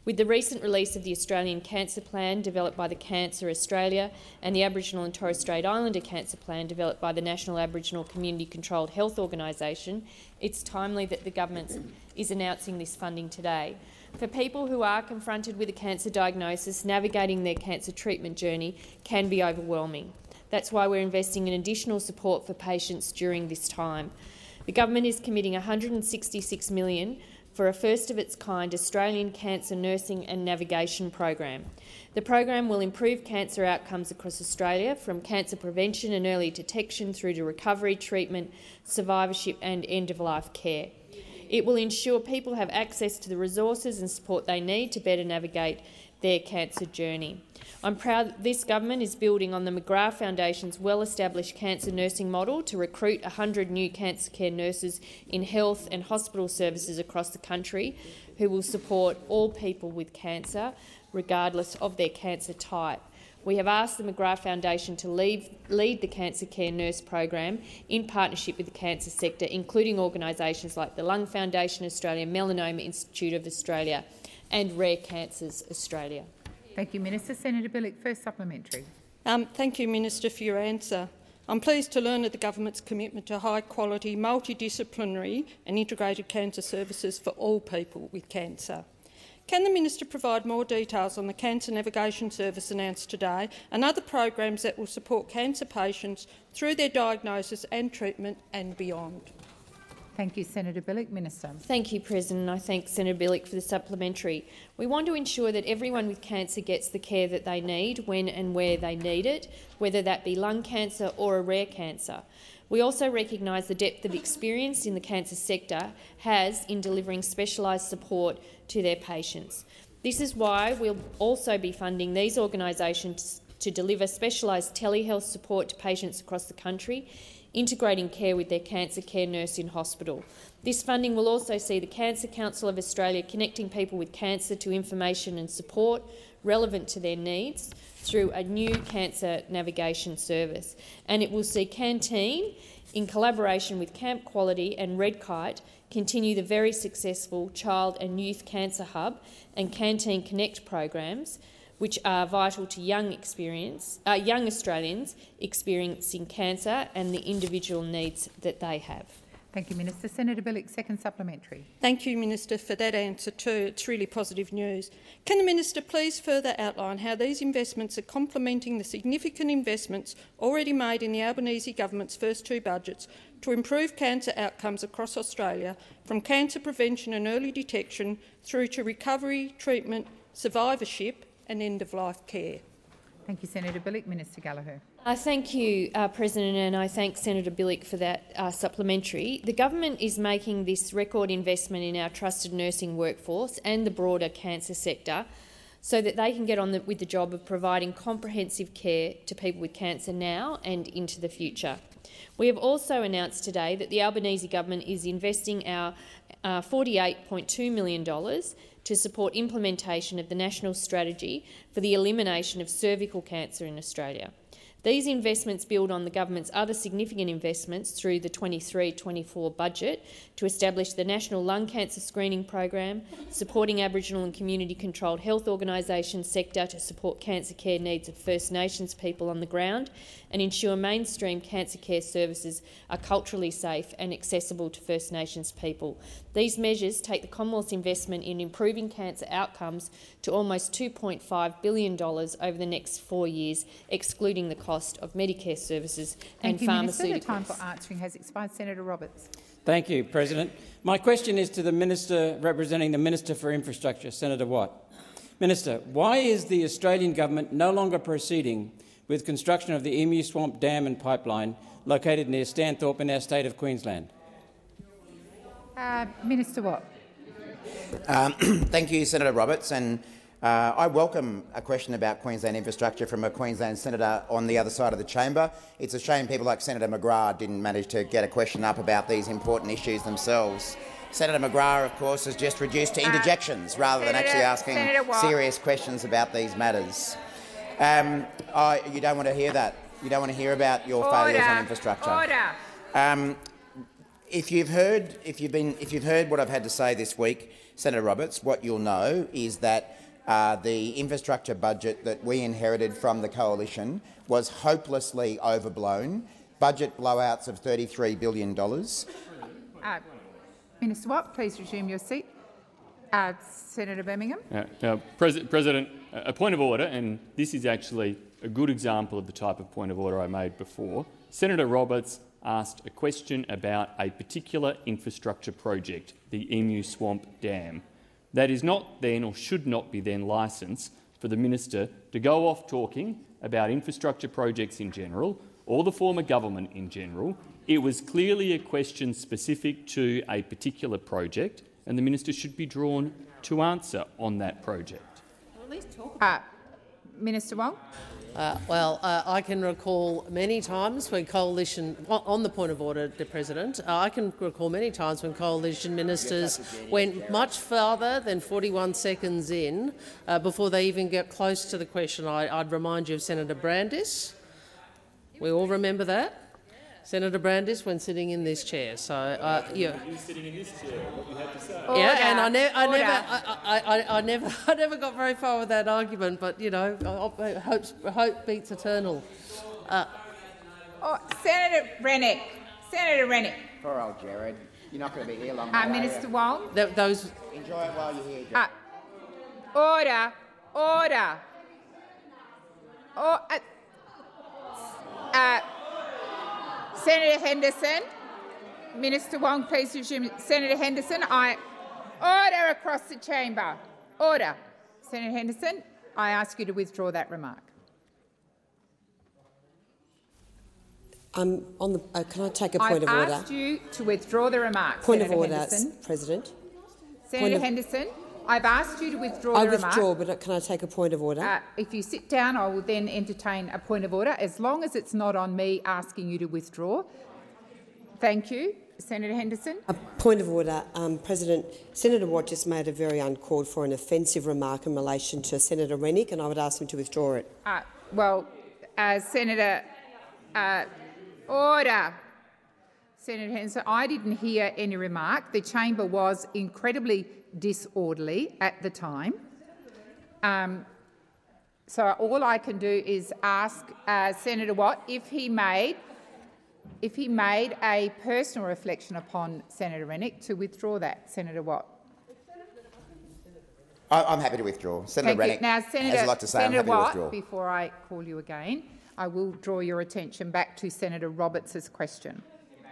S9: With the recent release of the Australian Cancer Plan developed by the Cancer Australia and the Aboriginal and Torres Strait Islander Cancer Plan developed by the National Aboriginal Community Controlled Health Organisation, it's timely that the government is announcing this funding today. For people who are confronted with a cancer diagnosis, navigating their cancer treatment journey can be overwhelming. That's why we're investing in additional support for patients during this time. The government is committing one hundred sixty-six million dollars for a first-of-its-kind Australian Cancer Nursing and Navigation program. The program will improve cancer outcomes across Australia, from cancer prevention and early detection through to recovery, treatment, survivorship and end-of-life care. It will ensure people have access to the resources and support they need to better navigate their cancer journey. I'm proud that this government is building on the McGrath Foundation's well-established cancer nursing model to recruit one hundred new cancer care nurses in health and hospital services across the country who will support all people with cancer, regardless of their cancer type. We have asked the McGrath Foundation to lead, lead the Cancer Care Nurse program in partnership with the cancer sector, including organisations like the Lung Foundation Australia, Melanoma Institute of Australia and Rare Cancers Australia.
S1: Thank you, Minister. Senator Bilyk, first supplementary.
S12: Um, thank you, Minister, for your answer. I'm pleased to learn of the government's commitment to high-quality, multidisciplinary and integrated cancer services for all people with cancer. Can the Minister provide more details on the Cancer Navigation Service announced today and other programs that will support cancer patients through their diagnosis and treatment and beyond?
S1: Thank you, Senator Bilyk. Minister.
S9: Thank you, President. I thank Senator Bilyk for the supplementary. We want to ensure that everyone with cancer gets the care that they need when and where they need it, whether that be lung cancer or a rare cancer. We also recognise the depth of experience in the cancer sector has in delivering specialised support to their patients. This is why we'll also be funding these organisations to deliver specialised telehealth support to patients across the country, integrating care with their cancer care nurse in hospital. This funding will also see the Cancer Council of Australia connecting people with cancer to information and support relevant to their needs through a new cancer navigation service. And it will see Canteen, in collaboration with Camp Quality and Red Kite, continue the very successful Child and Youth Cancer Hub and Canteen Connect programs, which are vital to young, experience, uh, young Australians experiencing cancer and the individual needs that they have.
S1: Thank you, Minister. Senator Bilyk, second supplementary.
S12: Thank you, Minister, for that answer too. It's really positive news. Can the Minister please further outline how these investments are complementing the significant investments already made in the Albanese government's first two budgets to improve cancer outcomes across Australia, from cancer prevention and early detection through to recovery, treatment, survivorship and end-of-life care?
S1: Thank you, Senator Bilyk. Minister Gallagher.
S9: Uh, thank you, uh, President, and I thank Senator Bilyk for that uh, supplementary. The government is making this record investment in our trusted nursing workforce and the broader cancer sector so that they can get on the, with the job of providing comprehensive care to people with cancer now and into the future. We have also announced today that the Albanese government is investing our uh, forty-eight point two million dollars to support implementation of the National Strategy for the Elimination of Cervical Cancer in Australia. These investments build on the government's other significant investments through the twenty-three twenty-four budget to establish the National Lung Cancer Screening Program, supporting Aboriginal and community-controlled health organisations sector to support cancer care needs of First Nations people on the ground, and ensure mainstream cancer care services are culturally safe and accessible to First Nations people. These measures take the Commonwealth's investment in improving cancer outcomes to almost two point five billion dollars over the next four years, excluding the cost of Medicare services and
S1: Thank you, Minister. The
S9: pharmaceuticals.
S1: time for answering has expired. Senator Roberts.
S13: Thank you, President. My question is to the Minister representing the Minister for Infrastructure, Senator Watt. Minister, why is the Australian government no longer proceeding with construction of the Emu Swamp Dam and Pipeline located near Stanthorpe in our state of Queensland?
S1: Uh, Minister Watt.
S6: Um, thank you, Senator Roberts. And uh, I welcome a question about Queensland infrastructure from a Queensland senator on the other side of the chamber. It's a shame people like Senator McGrath didn't manage to get a question up about these important issues themselves. Senator McGrath, of course, has just reduced to interjections uh, rather
S1: Senator,
S6: than actually asking serious questions about these matters. Um, I, you don't want to hear that. You don't want to hear about your
S1: Order.
S6: failures on infrastructure.
S1: Order.
S6: Um, if you've heard, if you've been, if you've heard what I've had to say this week, Senator Roberts, what you'll know is that uh, the infrastructure budget that we inherited from the coalition was hopelessly overblown. Budget blowouts of thirty-three billion dollars.
S1: Uh, Minister Watt, please resume your seat. Uh, Senator Birmingham.
S10: Uh, now, Pres President, a point of order, and this is actually a good example of the type of point of order I made before. Senator Roberts asked a question about a particular infrastructure project, the Emu Swamp Dam. That is not then, or should not be then, licence for the minister to go off talking about infrastructure projects in general or the former government in general. It was clearly a question specific to a particular project, and the minister should be drawn to answer on that project.
S1: Uh, Minister Wong.
S3: Uh, well, uh, I can recall many times when coalition, on the point of order, the President, uh, I can recall many times when coalition ministers went much further than forty-one seconds in uh, before they even get close to the question. I, I'd remind you of Senator Brandis. We all remember that. Senator Brandis when sitting in this chair. So, uh, yeah.
S10: Sitting in this chair, what you have to say.
S3: Order, yeah, and I, ne I never, I, I, I, never, I never got very far with that argument. But you know, hope, hope beats eternal. Uh,
S1: oh, Senator Rennick, Senator Rennick.
S6: Poor old Jared. You're not going to be here long.
S1: Uh, Minister Wong.
S3: Th those.
S6: Enjoy it while you're here,
S1: uh, Order, order. Oh, uh, uh, Senator Henderson. Minister Wong, please resume. Senator Henderson, I order across the chamber. Order. Senator Henderson, I ask you to withdraw that remark.
S8: Um, on the, uh, can I take a point
S1: I've
S8: of order?
S1: I've asked you to withdraw the remark.
S8: Point
S1: Senator
S8: of order,
S1: Henderson.
S8: President.
S1: Senator
S8: of,
S1: Henderson, I've asked you to withdraw
S8: I
S1: the remark.
S8: withdraw, but can I take a point of order?
S1: Uh, if you sit down, I will then entertain a point of order, as long as it's not on me asking you to withdraw. Thank you. Senator Henderson.
S8: A point of order. Um, President, Senator Watt just made a very uncalled for and offensive remark in relation to Senator Rennick, and I would ask him to withdraw it.
S1: Uh, well, uh, Senator... Uh, order. Senator Henderson, I didn't hear any remark. The chamber was incredibly disorderly at the time. Um, so all I can do is ask uh, Senator Watt if he made if he made a personal reflection upon Senator Rennick to withdraw that. Senator Watt.
S6: I, I'm happy to withdraw. Senator
S1: Thank
S6: Rennick
S1: you. Now, Senator,
S6: has a lot to say.
S1: Senator
S6: I'm happy
S1: Watt,
S6: to withdraw.
S1: before I call you again, I will draw your attention back to Senator Roberts' question.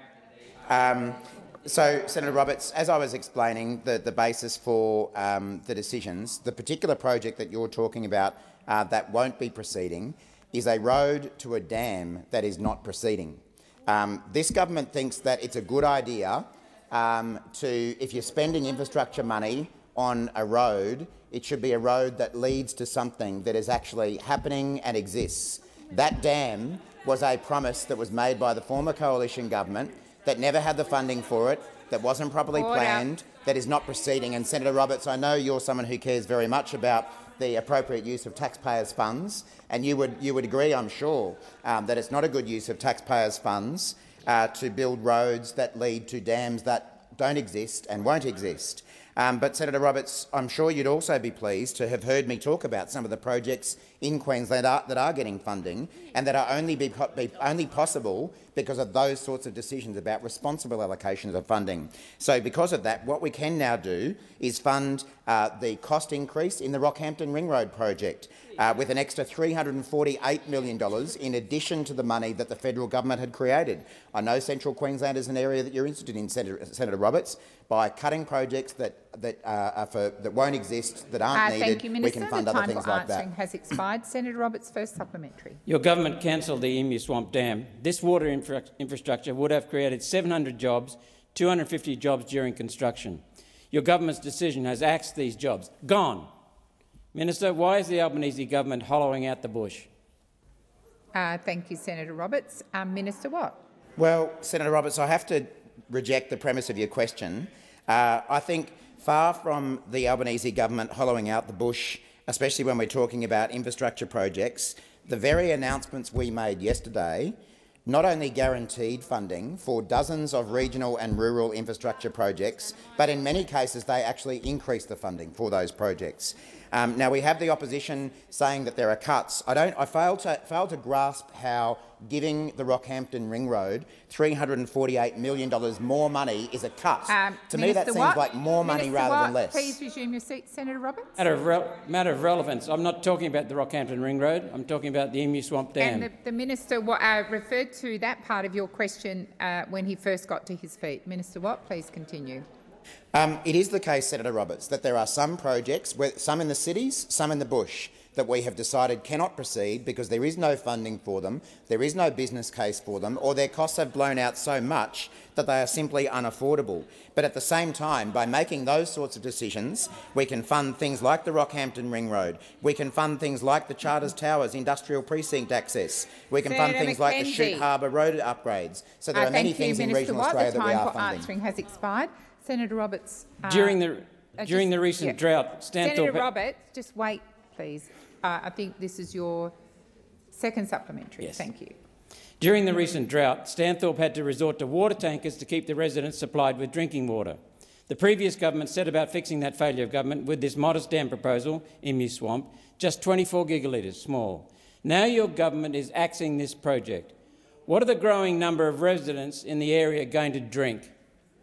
S6: Um, so, Senator Roberts, as I was explaining the, the basis for um, the decisions, the particular project that you're talking about uh, that won't be proceeding is a road to a dam that is not proceeding. Um, this government thinks that it's a good idea um, to, if you're spending infrastructure money on a road, it should be a road that leads to something that is actually happening and exists. That dam was a promise that was made by the former coalition government that never had the funding for it, that wasn't properly
S1: Order.
S6: planned, that is not proceeding. And Senator Roberts, I know you're someone who cares very much about the appropriate use of taxpayers' funds, and you would, you would agree, I'm sure, um, that it's not a good use of taxpayers' funds uh, to build roads that lead to dams that don't exist and won't exist. Um, but, Senator Roberts, I'm sure you'd also be pleased to have heard me talk about some of the projects in Queensland are, that are getting funding and that are only, be, be, only possible because of those sorts of decisions about responsible allocations of funding. So because of that, what we can now do is fund uh, the cost increase in the Rockhampton Ring Road project uh, with an extra three hundred and forty-eight million dollars in addition to the money that the federal government had created. I know Central Queensland is an area that you're interested in, Senator, Senator Roberts. By cutting projects that, that, uh, are for, that won't exist, that aren't
S1: Uh,
S6: needed,
S1: thank you, Minister.
S6: we can fund
S1: the
S6: other
S1: time
S6: things
S1: for
S6: like that.
S1: answering has expired. Senator Roberts, first supplementary.
S13: Your government cancelled the Emu Swamp Dam. This water infra infrastructure would have created seven hundred jobs, two hundred and fifty jobs during construction. Your government's decision has axed these jobs. Gone. Minister, why is the Albanese government hollowing out the bush?
S1: Uh, thank you, Senator Roberts. Um, Minister Watt.
S6: Well, Senator Roberts, I have to reject the premise of your question. Uh, I think far from the Albanese government hollowing out the bush, especially when we're talking about infrastructure projects, the very announcements we made yesterday not only guaranteed funding for dozens of regional and rural infrastructure projects, but in many cases they actually increased the funding for those projects. Um, now, we have the opposition saying that there are cuts. I, don't, I fail, to, fail to grasp how giving the Rockhampton Ring Road three hundred and forty-eight million dollars more money is a cut. Um, to Minister me, that seems Watt, like more money
S1: Minister
S6: rather
S1: Watt,
S6: than less.
S1: Please resume your seat, Senator Roberts.
S13: Matter of, re matter of relevance. I'm not talking about the Rockhampton Ring Road. I'm talking about the Emu Swamp Dam.
S1: And the, the minister uh, referred to that part of your question uh, when he first got to his feet. Minister Watt, please continue.
S6: Um, it is the case, Senator Roberts, that there are some projects, where, some in the cities, some in the bush, that we have decided cannot proceed because there is no funding for them, there is no business case for them, or their costs have blown out so much that they are simply unaffordable. But at the same time, by making those sorts of decisions, we can fund things like the Rockhampton Ring Road, we can fund things like the Charters Towers industrial precinct access, we can
S1: Senator
S6: fund things
S1: McKenzie.
S6: like the Shute Harbour road upgrades. So there
S1: uh,
S6: are many
S1: you,
S6: things
S1: Minister
S6: in regional
S1: Watt.
S6: Australia
S1: the
S6: that we
S1: time
S6: are
S1: for
S6: funding.
S1: answering has expired. Senator Roberts. Uh,
S13: during the
S1: uh,
S13: during
S1: just,
S13: the recent
S1: yeah.
S13: drought, Stanthorpe.
S1: Senator Roberts, just wait, please. Uh, I think this is your second supplementary.
S13: Yes.
S1: Thank you.
S13: During the recent drought, Stanthorpe had to resort to water tankers to keep the residents supplied with drinking water. The previous government set about fixing that failure of government with this modest dam proposal, Emu Swamp, just twenty-four gigalitres small. Now your government is axing this project. What are the growing number of residents in the area going to drink?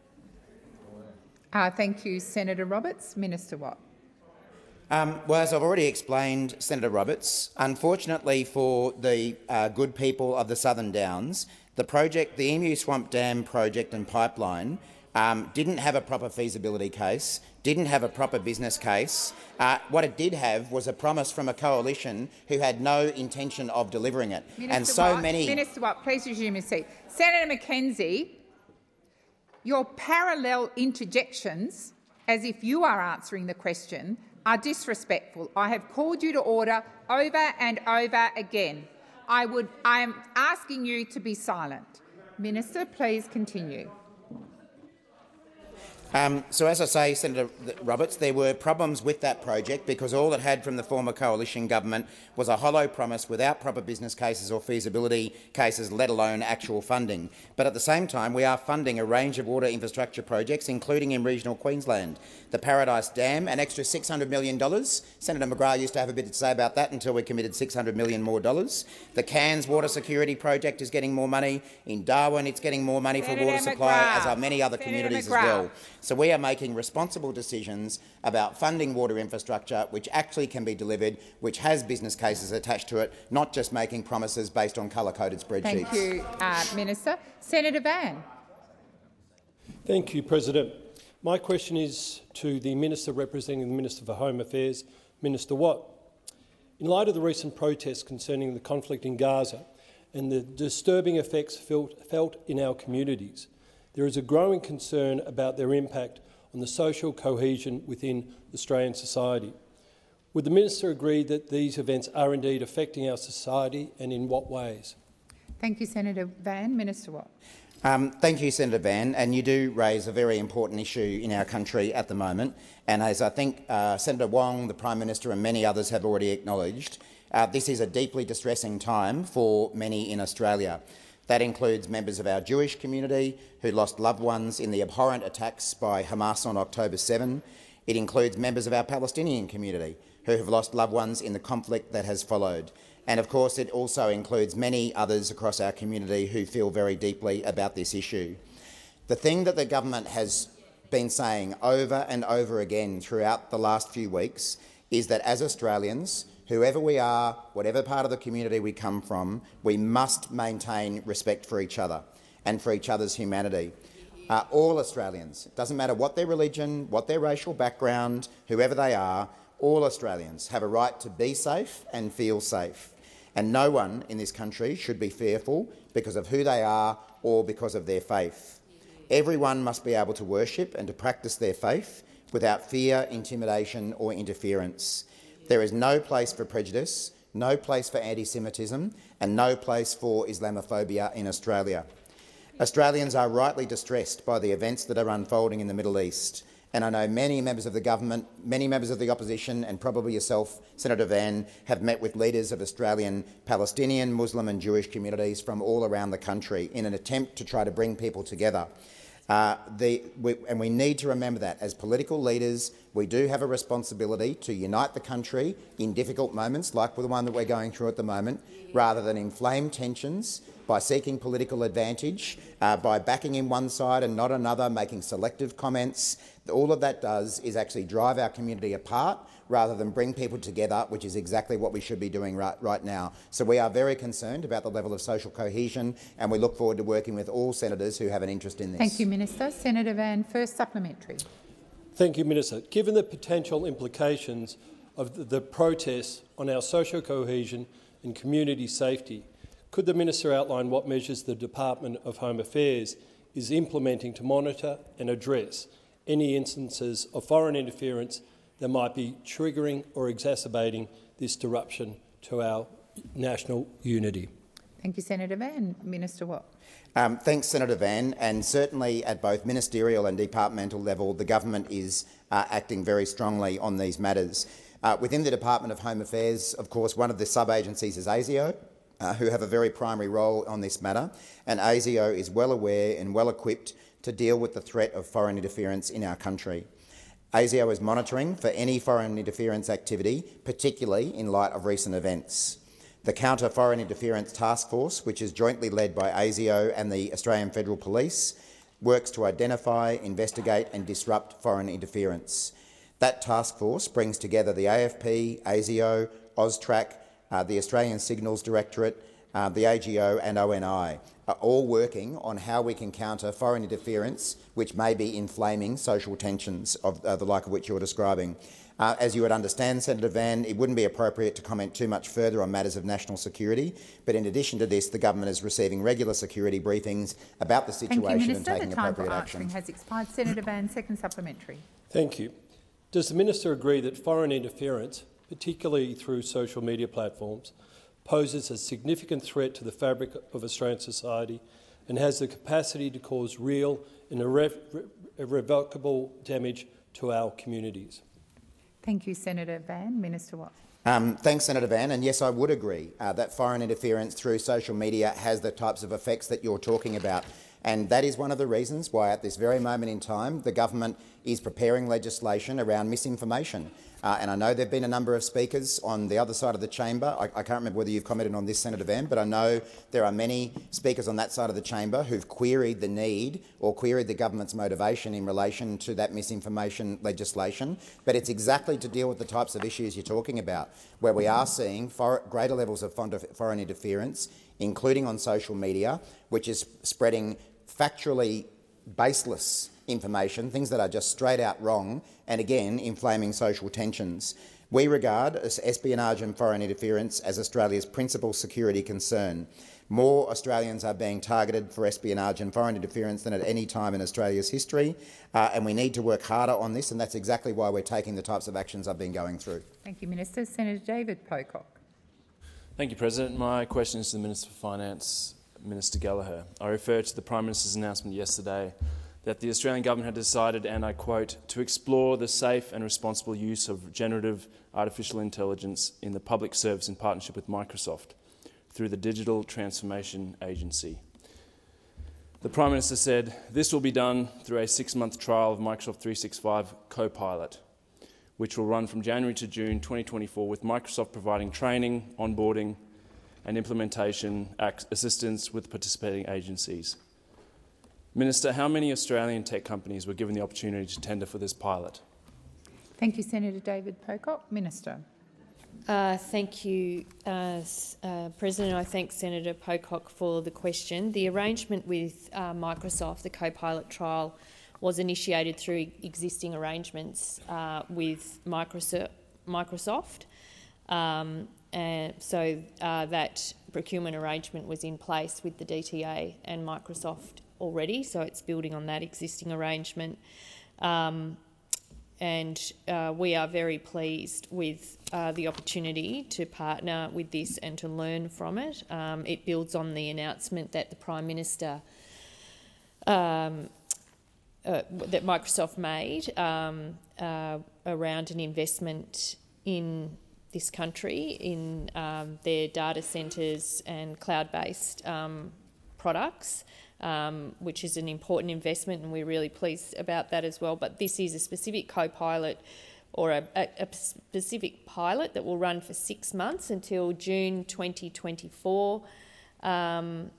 S1: Uh, thank you, Senator Roberts. Minister Watt.
S6: Um, well, as I've already explained, Senator Roberts, unfortunately for the uh, good people of the Southern Downs, the project, the Emu Swamp Dam project and pipeline, um, didn't have a proper feasibility case, didn't have a proper business case. Uh, what it did have was a promise from a coalition who had no intention of delivering it.
S1: Minister
S6: and so
S1: Watt,
S6: many.
S1: Minister Watt, please resume your seat. Senator McKenzie, your parallel interjections, as if you are answering the question, are disrespectful. I have called you to order over and over again. I would. I am asking you to be silent. Minister, please continue.
S6: Um, so, as I say, Senator Roberts, there were problems with that project because all it had from the former coalition government was a hollow promise without proper business cases or feasibility cases, let alone actual funding. But at the same time, we are funding a range of water infrastructure projects, including in regional Queensland. The Paradise Dam, an extra six hundred million dollars. Senator McGrath used to have a bit to say about that until we committed six hundred million dollars more dollars. The Cairns Water Security Project is getting more money. In Darwin, it's getting more money
S1: Senator
S6: for water supply,
S1: McGrath.
S6: as are many other
S1: Senator
S6: communities
S1: McGrath.
S6: as well. So we are making responsible decisions about funding water infrastructure which actually can be delivered, which has business cases attached to it, not just making promises based on colour-coded spreadsheets.
S1: Thank you, uh, Minister. Senator Van.
S14: Thank you, President. My question is to the Minister representing the Minister for Home Affairs, Minister Watt. In light of the recent protests concerning the conflict in Gaza and the disturbing effects felt, felt in our communities, there is a growing concern about their impact on the social cohesion within Australian society. Would the Minister agree that these events are indeed affecting our society, and in what ways?
S1: Thank you, Senator Van. Minister Watt.
S6: Um, thank you, Senator Van, and you do raise a very important issue in our country at the moment. And as I think uh, Senator Wong, the Prime Minister and many others have already acknowledged, uh, this is a deeply distressing time for many in Australia. That includes members of our Jewish community who lost loved ones in the abhorrent attacks by Hamas on October seventh. It includes members of our Palestinian community who have lost loved ones in the conflict that has followed. And of course it also includes many others across our community who feel very deeply about this issue. The thing that the government has been saying over and over again throughout the last few weeks is that as Australians, whoever we are, whatever part of the community we come from, we must maintain respect for each other and for each other's humanity. Uh, all Australians, it doesn't matter what their religion, what their racial background, whoever they are, all Australians have a right to be safe and feel safe. And no one in this country should be fearful because of who they are or because of their faith. Everyone must be able to worship and to practice their faith without fear, intimidation or interference. There is no place for prejudice, no place for anti-Semitism and no place for Islamophobia in Australia. Australians are rightly distressed by the events that are unfolding in the Middle East, And I know many members of the government, many members of the opposition, and probably yourself, Senator Van, have met with leaders of Australian Palestinian, Muslim and Jewish communities from all around the country in an attempt to try to bring people together. Uh, the, we, and we need to remember that as political leaders, we do have a responsibility to unite the country in difficult moments like the one that we're going through at the moment, rather than inflame tensions by seeking political advantage, uh, by backing in one side and not another, making selective comments. All of that does is actually drive our community apart rather than bring people together, which is exactly what we should be doing right, right now. So we are very concerned about the level of social cohesion, and we look forward to working with all senators who have an interest in this.
S1: Thank you, Minister. Senator Van, first supplementary.
S14: Thank you, Minister. Given the potential implications of the, the protests on our social cohesion and community safety, could the Minister outline what measures the Department of Home Affairs is implementing to monitor and address any instances of foreign interference that might be triggering or exacerbating this disruption to our national unity?
S1: Thank you, Senator Van. Minister Watt.
S6: Um, thanks, Senator Van. And certainly at both ministerial and departmental level, the government is uh, acting very strongly on these matters. Uh, within the Department of Home Affairs, of course, one of the sub-agencies is ASIO, uh, who have a very primary role on this matter, and ASIO is well aware and well equipped to deal with the threat of foreign interference in our country. ASIO is monitoring for any foreign interference activity, particularly in light of recent events. The Counter Foreign Interference Task Force, which is jointly led by ASIO and the Australian Federal Police, works to identify, investigate and disrupt foreign interference. That task force brings together the A F P, ASIO, AUSTRAC, uh, the Australian Signals Directorate, uh, the A G O and O N I, are all working on how we can counter foreign interference which may be inflaming social tensions of uh, the like of which you're describing. Uh, as you would understand, Senator Van, it wouldn't be appropriate to comment too much further on matters of national security, but in addition to this, the government is receiving regular security briefings about the situation
S1: Thank you, Minister.
S6: and taking
S1: the time
S6: appropriate
S1: for
S6: action.
S1: answering has expired. Senator Van, second supplementary.
S14: Thank you. Does the Minister agree that foreign interference, particularly through social media platforms, poses a significant threat to the fabric of Australian society and has the capacity to cause real and irre irrevocable damage to our communities?
S1: Thank you, Senator Van. Minister Watt.
S6: Um, thanks, Senator Van. And yes, I would agree uh, that foreign interference through social media has the types of effects that you're talking about. And that is one of the reasons why at this very moment in time the government is preparing legislation around misinformation. Uh, and I know there have been a number of speakers on the other side of the chamber. I, I can't remember whether you've commented on this, Senator Van, but I know there are many speakers on that side of the chamber who've queried the need or queried the government's motivation in relation to that misinformation legislation. But it's exactly to deal with the types of issues you're talking about, where we are seeing for greater levels of foreign interference, including on social media, which is spreading factually baseless information, things that are just straight out wrong, and again inflaming social tensions. We regard espionage and foreign interference as Australia's principal security concern. More Australians are being targeted for espionage and foreign interference than at any time in Australia's history, uh, and we need to work harder on this, and that's exactly why we're taking the types of actions I've been going through.
S1: Thank you, Minister. Senator David Pocock.
S15: Thank you, President. My question is to the Minister for Finance, Minister Gallagher. I refer to the Prime Minister's announcement yesterday that the Australian government had decided, and I quote, to explore the safe and responsible use of generative artificial intelligence in the public service in partnership with Microsoft through the Digital Transformation Agency. The Prime Minister said this will be done through a six-month trial of Microsoft three sixty-five Copilot, which will run from January to June twenty twenty-four, with Microsoft providing training, onboarding and implementation assistance with participating agencies. Minister, how many Australian tech companies were given the opportunity to tender for this pilot?
S1: Thank you, Senator David Pocock. Minister.
S9: Uh, thank you, uh, uh, President. I thank Senator Pocock for the question. The arrangement with uh, Microsoft, the Copilot trial, was initiated through existing arrangements uh, with Microsoft. Um, and so uh, that procurement arrangement was in place with the D T A and Microsoft already, so it's building on that existing arrangement. Um, and uh, we are very pleased with uh, the opportunity to partner with this and to learn from it. Um, it builds on the announcement that the Prime Minister um, uh, that Microsoft made um, uh, around an investment in this country, in um, their data centres and cloud-based um, products, um, which is an important investment, and we're really pleased about that as well. But this is a specific co-pilot or a, a, a specific pilot that will run for six months until June twenty twenty-four um,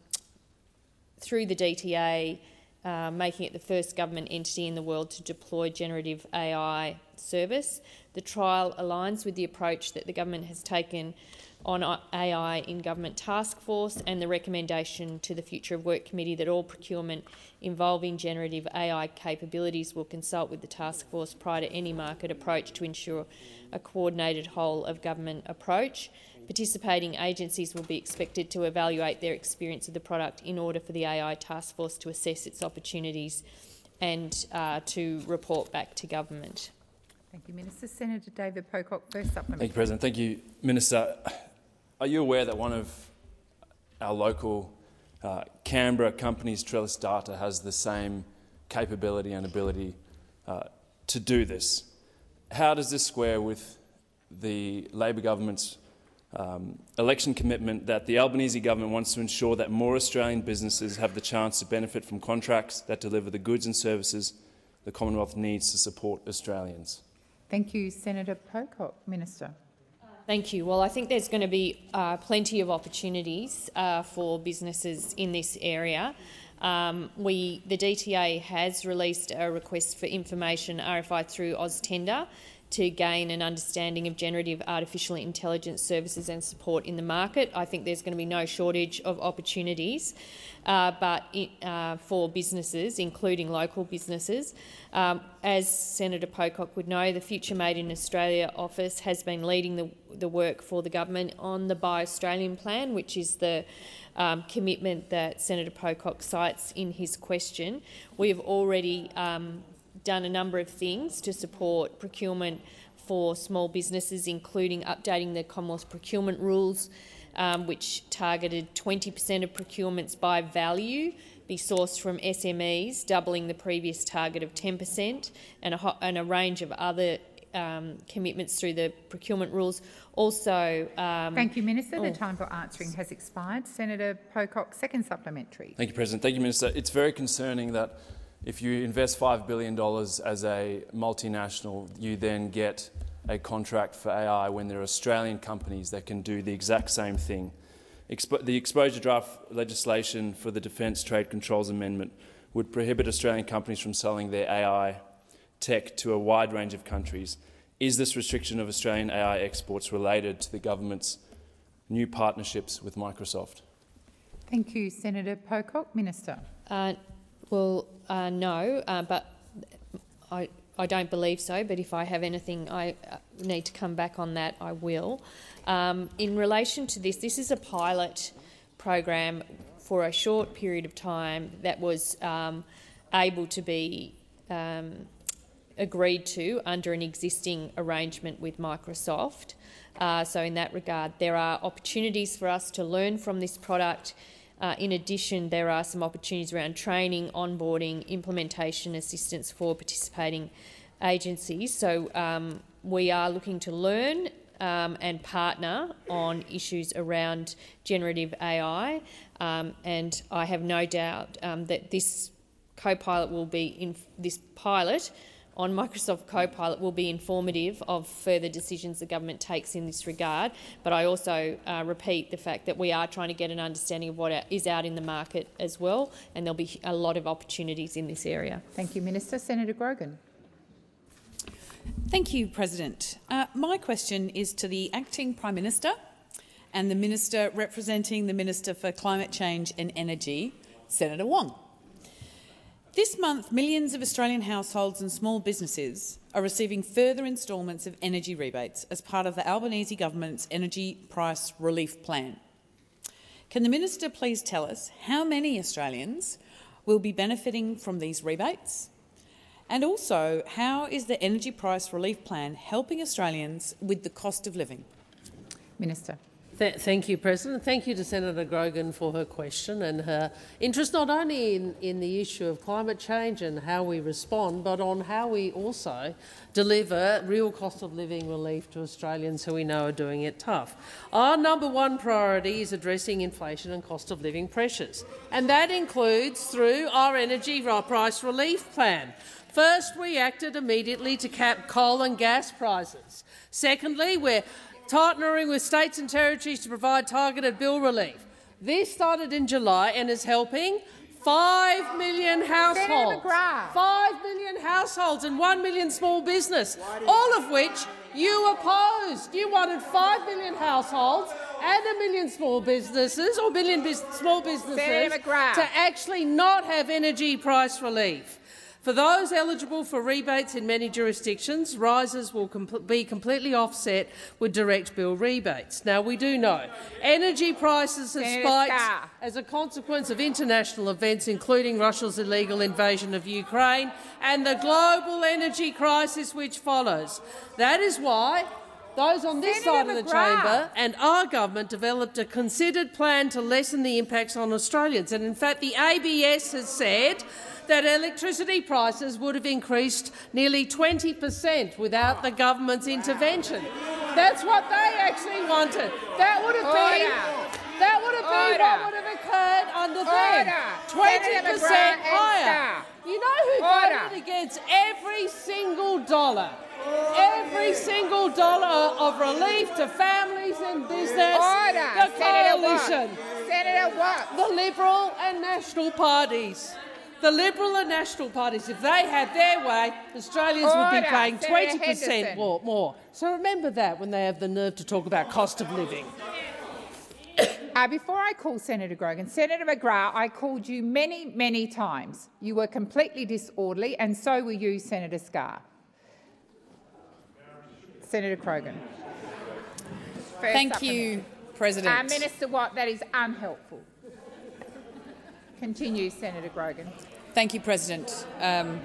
S9: through the D T A, uh, making it the first government entity in the world to deploy generative A I service. The trial aligns with the approach that the government has taken on A I in Government Task Force and the recommendation to the Future of Work Committee that all procurement involving generative A I capabilities will consult with the task force prior to any market approach to ensure a coordinated whole-of-government approach. Participating agencies will be expected to evaluate their experience of the product in order for the A I task force to assess its opportunities and uh, to report back to government.
S1: Thank you, Minister. Senator David Pocock, first supplementary.
S15: Thank you, President. Thank you, Minister. Are you aware that one of our local uh, Canberra companies, Trellis Data, has the same capability and ability uh, to do this? How does this square with the Labor government's um, election commitment that the Albanese government wants to ensure that more Australian businesses have the chance to benefit from contracts that deliver the goods and services the Commonwealth needs to support Australians?
S1: Thank you, Senator Pocock. Minister.
S9: Thank you. Well, I think there's going to be uh, plenty of opportunities uh, for businesses in this area. Um, we, the D T A has released a request for information R F I through AusTender to gain an understanding of generative artificial intelligence services and support in the market. I think there's going to be no shortage of opportunities, uh, but it, uh, for businesses, including local businesses. Um, as Senator Pocock would know, the Future Made in Australia office has been leading the, the work for the government on the Buy Australian plan, which is the um, commitment that Senator Pocock cites in his question. We have already um, done a number of things to support procurement for small businesses, including updating the Commonwealth procurement rules, um, which targeted twenty percent of procurements by value be sourced from S M Es, doubling the previous target of ten percent, and a, and a range of other um, commitments through the procurement rules. Also, um,
S1: thank you, Minister.
S9: Oh.
S1: The time for answering has expired. Senator Pocock, second supplementary.
S15: Thank you, President. Thank you, Minister. It's very concerning that if you invest five billion dollars as a multinational, you then get a contract for A I when there are Australian companies that can do the exact same thing. Expo the exposure draft legislation for the Defence Trade Controls Amendment would prohibit Australian companies from selling their A I tech to a wide range of countries. Is this restriction of Australian A I exports related to the government's new partnerships with Microsoft?
S1: Thank you, Senator Pocock. Minister.
S9: Uh, well, uh, no, uh, but I, I don't believe so, but if I have anything I need to come back on that, I will. Um, in relation to this, this is a pilot program for a short period of time that was um, able to be um, agreed to under an existing arrangement with Microsoft. Uh, so in that regard, there are opportunities for us to learn from this product. Uh, in addition, there are some opportunities around training, onboarding, implementation assistance for participating agencies. So um, we are looking to learn um, and partner on issues around generative A I, um, and I have no doubt um, that this co-pilot will be in this pilot on Microsoft Copilot will be informative of further decisions the government takes in this regard. But I also uh, repeat the fact that we are trying to get an understanding of what is out in the market as well, and there'll be a lot of opportunities in this area.
S1: Thank you, Minister. Senator Grogan.
S16: Thank you, President. Uh, my question is to the Acting Prime Minister and the Minister representing the Minister for Climate Change and Energy, Senator Wong. This month, millions of Australian households and small businesses are receiving further instalments of energy rebates as part of the Albanese government's energy price relief plan. Can the minister please tell us how many Australians will be benefiting from these rebates? And also, how is the energy price relief plan helping Australians with the cost of living?
S1: Minister.
S3: Th thank you, President. Thank you to Senator Grogan for her question and her interest not only in, in the issue of climate change and how we respond, but on how we also deliver real cost of living relief to Australians who we know are doing it tough. Our number one priority is addressing inflation and cost of living pressures, and that includes through our energy price relief plan. First, we acted immediately to cap coal and gas prices. Secondly, we're partnering with states and territories to provide targeted bill relief. This started in July and is helping five million households, five million households and one million small business, all of which you opposed. You wanted five million households and a million small businesses, or million bus small businesses, to actually not have energy price relief. For those eligible for rebates in many jurisdictions, rises will com be completely offset with direct bill rebates. Now, we do know energy prices have spiked as a consequence of international events, including Russia's illegal invasion of Ukraine and the global energy crisis which follows. That is why those on this Senator side of the McGrath. chamber and our government developed a considered plan to lessen the impacts on Australians. And in fact, the A B S has said that electricity prices would have increased nearly twenty per cent without the government's intervention. That's what they actually wanted. That would have been, that would have been what would have occurred under them. twenty per cent higher. You know who voted against every single dollar? Every single dollar of relief to families and business,
S1: Order.
S3: the coalition,
S1: Senator Watt.
S3: the Liberal and National parties. The Liberal and National parties, if they had their way, Australians
S1: Order.
S3: would be paying
S1: Senator
S3: twenty per cent more, more. So remember that when they have the nerve to talk about cost of living.
S1: Uh, before I call Senator Grogan, Senator McGrath, I called you many, many times. You were completely disorderly, and so were you, Senator Scarr. Senator Grogan. First
S16: Thank you, President.
S1: Uh, Minister Watt, that is unhelpful. Continue, Senator Grogan.
S16: Thank you, President. Um,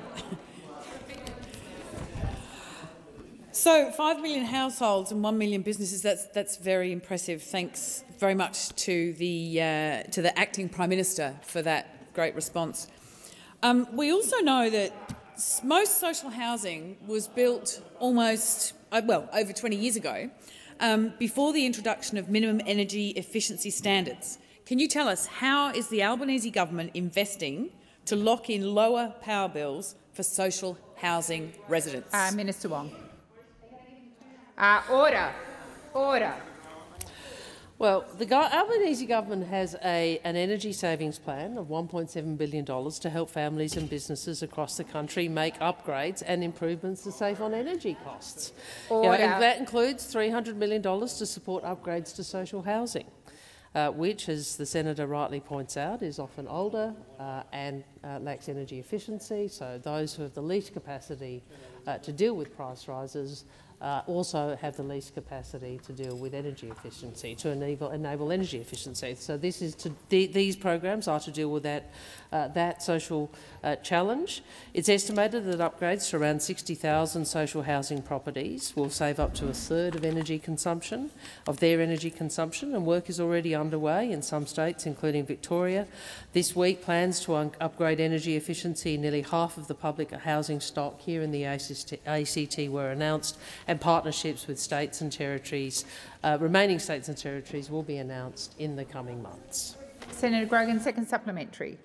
S16: so, five million households and one million businesses. That's that's very impressive. Thanks very much to the uh, to the acting Prime Minister for that great response. Um, we also know that most social housing was built almost uh, well over twenty years ago, um, before the introduction of minimum energy efficiency standards. Can you tell us how is the Albanese government investing to lock in lower power bills for social housing residents?
S1: Uh, Minister Wong. Uh, order. Order.
S3: Well, the go Albanese government has a, an energy savings plan of one point seven billion dollars to help families and businesses across the country make upgrades and improvements to save on energy costs.
S1: Order.
S3: You know, and that includes three hundred million dollars to support upgrades to social housing. Uh, which, as the senator rightly points out, is often older uh, and uh, lacks energy efficiency. So those who have the least capacity uh, to deal with price rises uh, also have the least capacity to deal with energy efficiency, to enable, enable energy efficiency. So this is to, th these programs are to deal with that, uh, that social uh, challenge. It's estimated that upgrades to around sixty thousand social housing properties will save up to a third of energy consumption, of their energy consumption, and work is already underway in some states, including Victoria. This week, plans to upgrade energy efficiency in nearly half of the public housing stock here in the A C T were announced, and partnerships with states and territories, uh, remaining states and territories, will be announced in the coming months.
S1: Senator Grogan, second supplementary.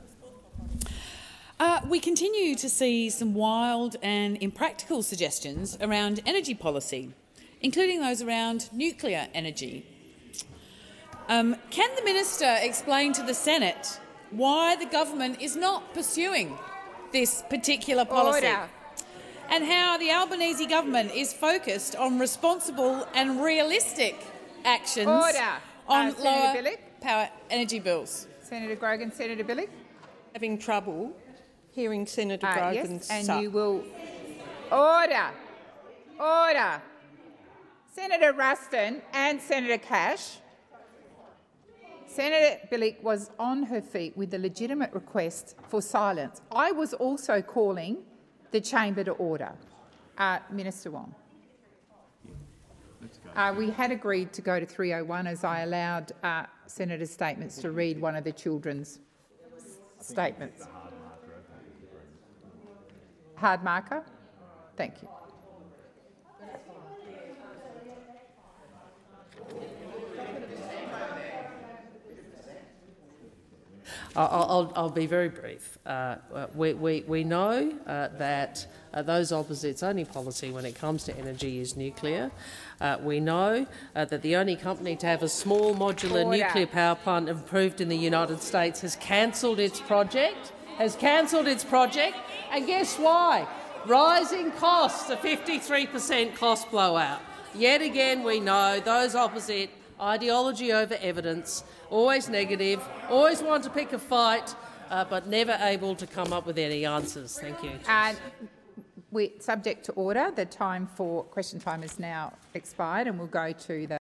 S16: Uh, we continue to see some wild and impractical suggestions around energy policy, including those around nuclear energy. Um, can the minister explain to the Senate why the government is not pursuing this particular policy?
S1: Order.
S16: And how the Albanese government is focused on responsible and realistic actions
S1: Order.
S16: on
S1: uh,
S16: lower
S1: Billick.
S16: power energy bills?
S1: Senator Grogan, Senator Billick.
S12: Having trouble hearing Senator
S1: Uh,
S12: Grogan's
S1: yes, and
S12: sup.
S1: you will order, order. Senator Ruston and Senator Cash. Senator Billick was on her feet with a legitimate request for silence. I was also calling the chamber to order. Uh, Minister Wong.
S17: Let's go.
S1: Uh, we had agreed to go to three oh one as I allowed uh, Senator's statements to read one of the children's statements. Hard marker? Thank you.
S3: I'll, I'll, I'll be very brief. Uh, we, we, we know uh, that uh, those opposites' only policy when it comes to energy is nuclear. Uh, we know uh, that the only company to have a small modular
S1: Order.
S3: nuclear power plant approved in the United States has cancelled its project, has cancelled its project, and guess why? Rising costs, a fifty-three percent cost blowout. Yet again, we know those opposite, ideology over evidence, always negative, always want to pick a fight, uh, but never able to come up with any answers. Thank you.
S1: And we, subject to order, the time for question time is now expired, and we'll go to the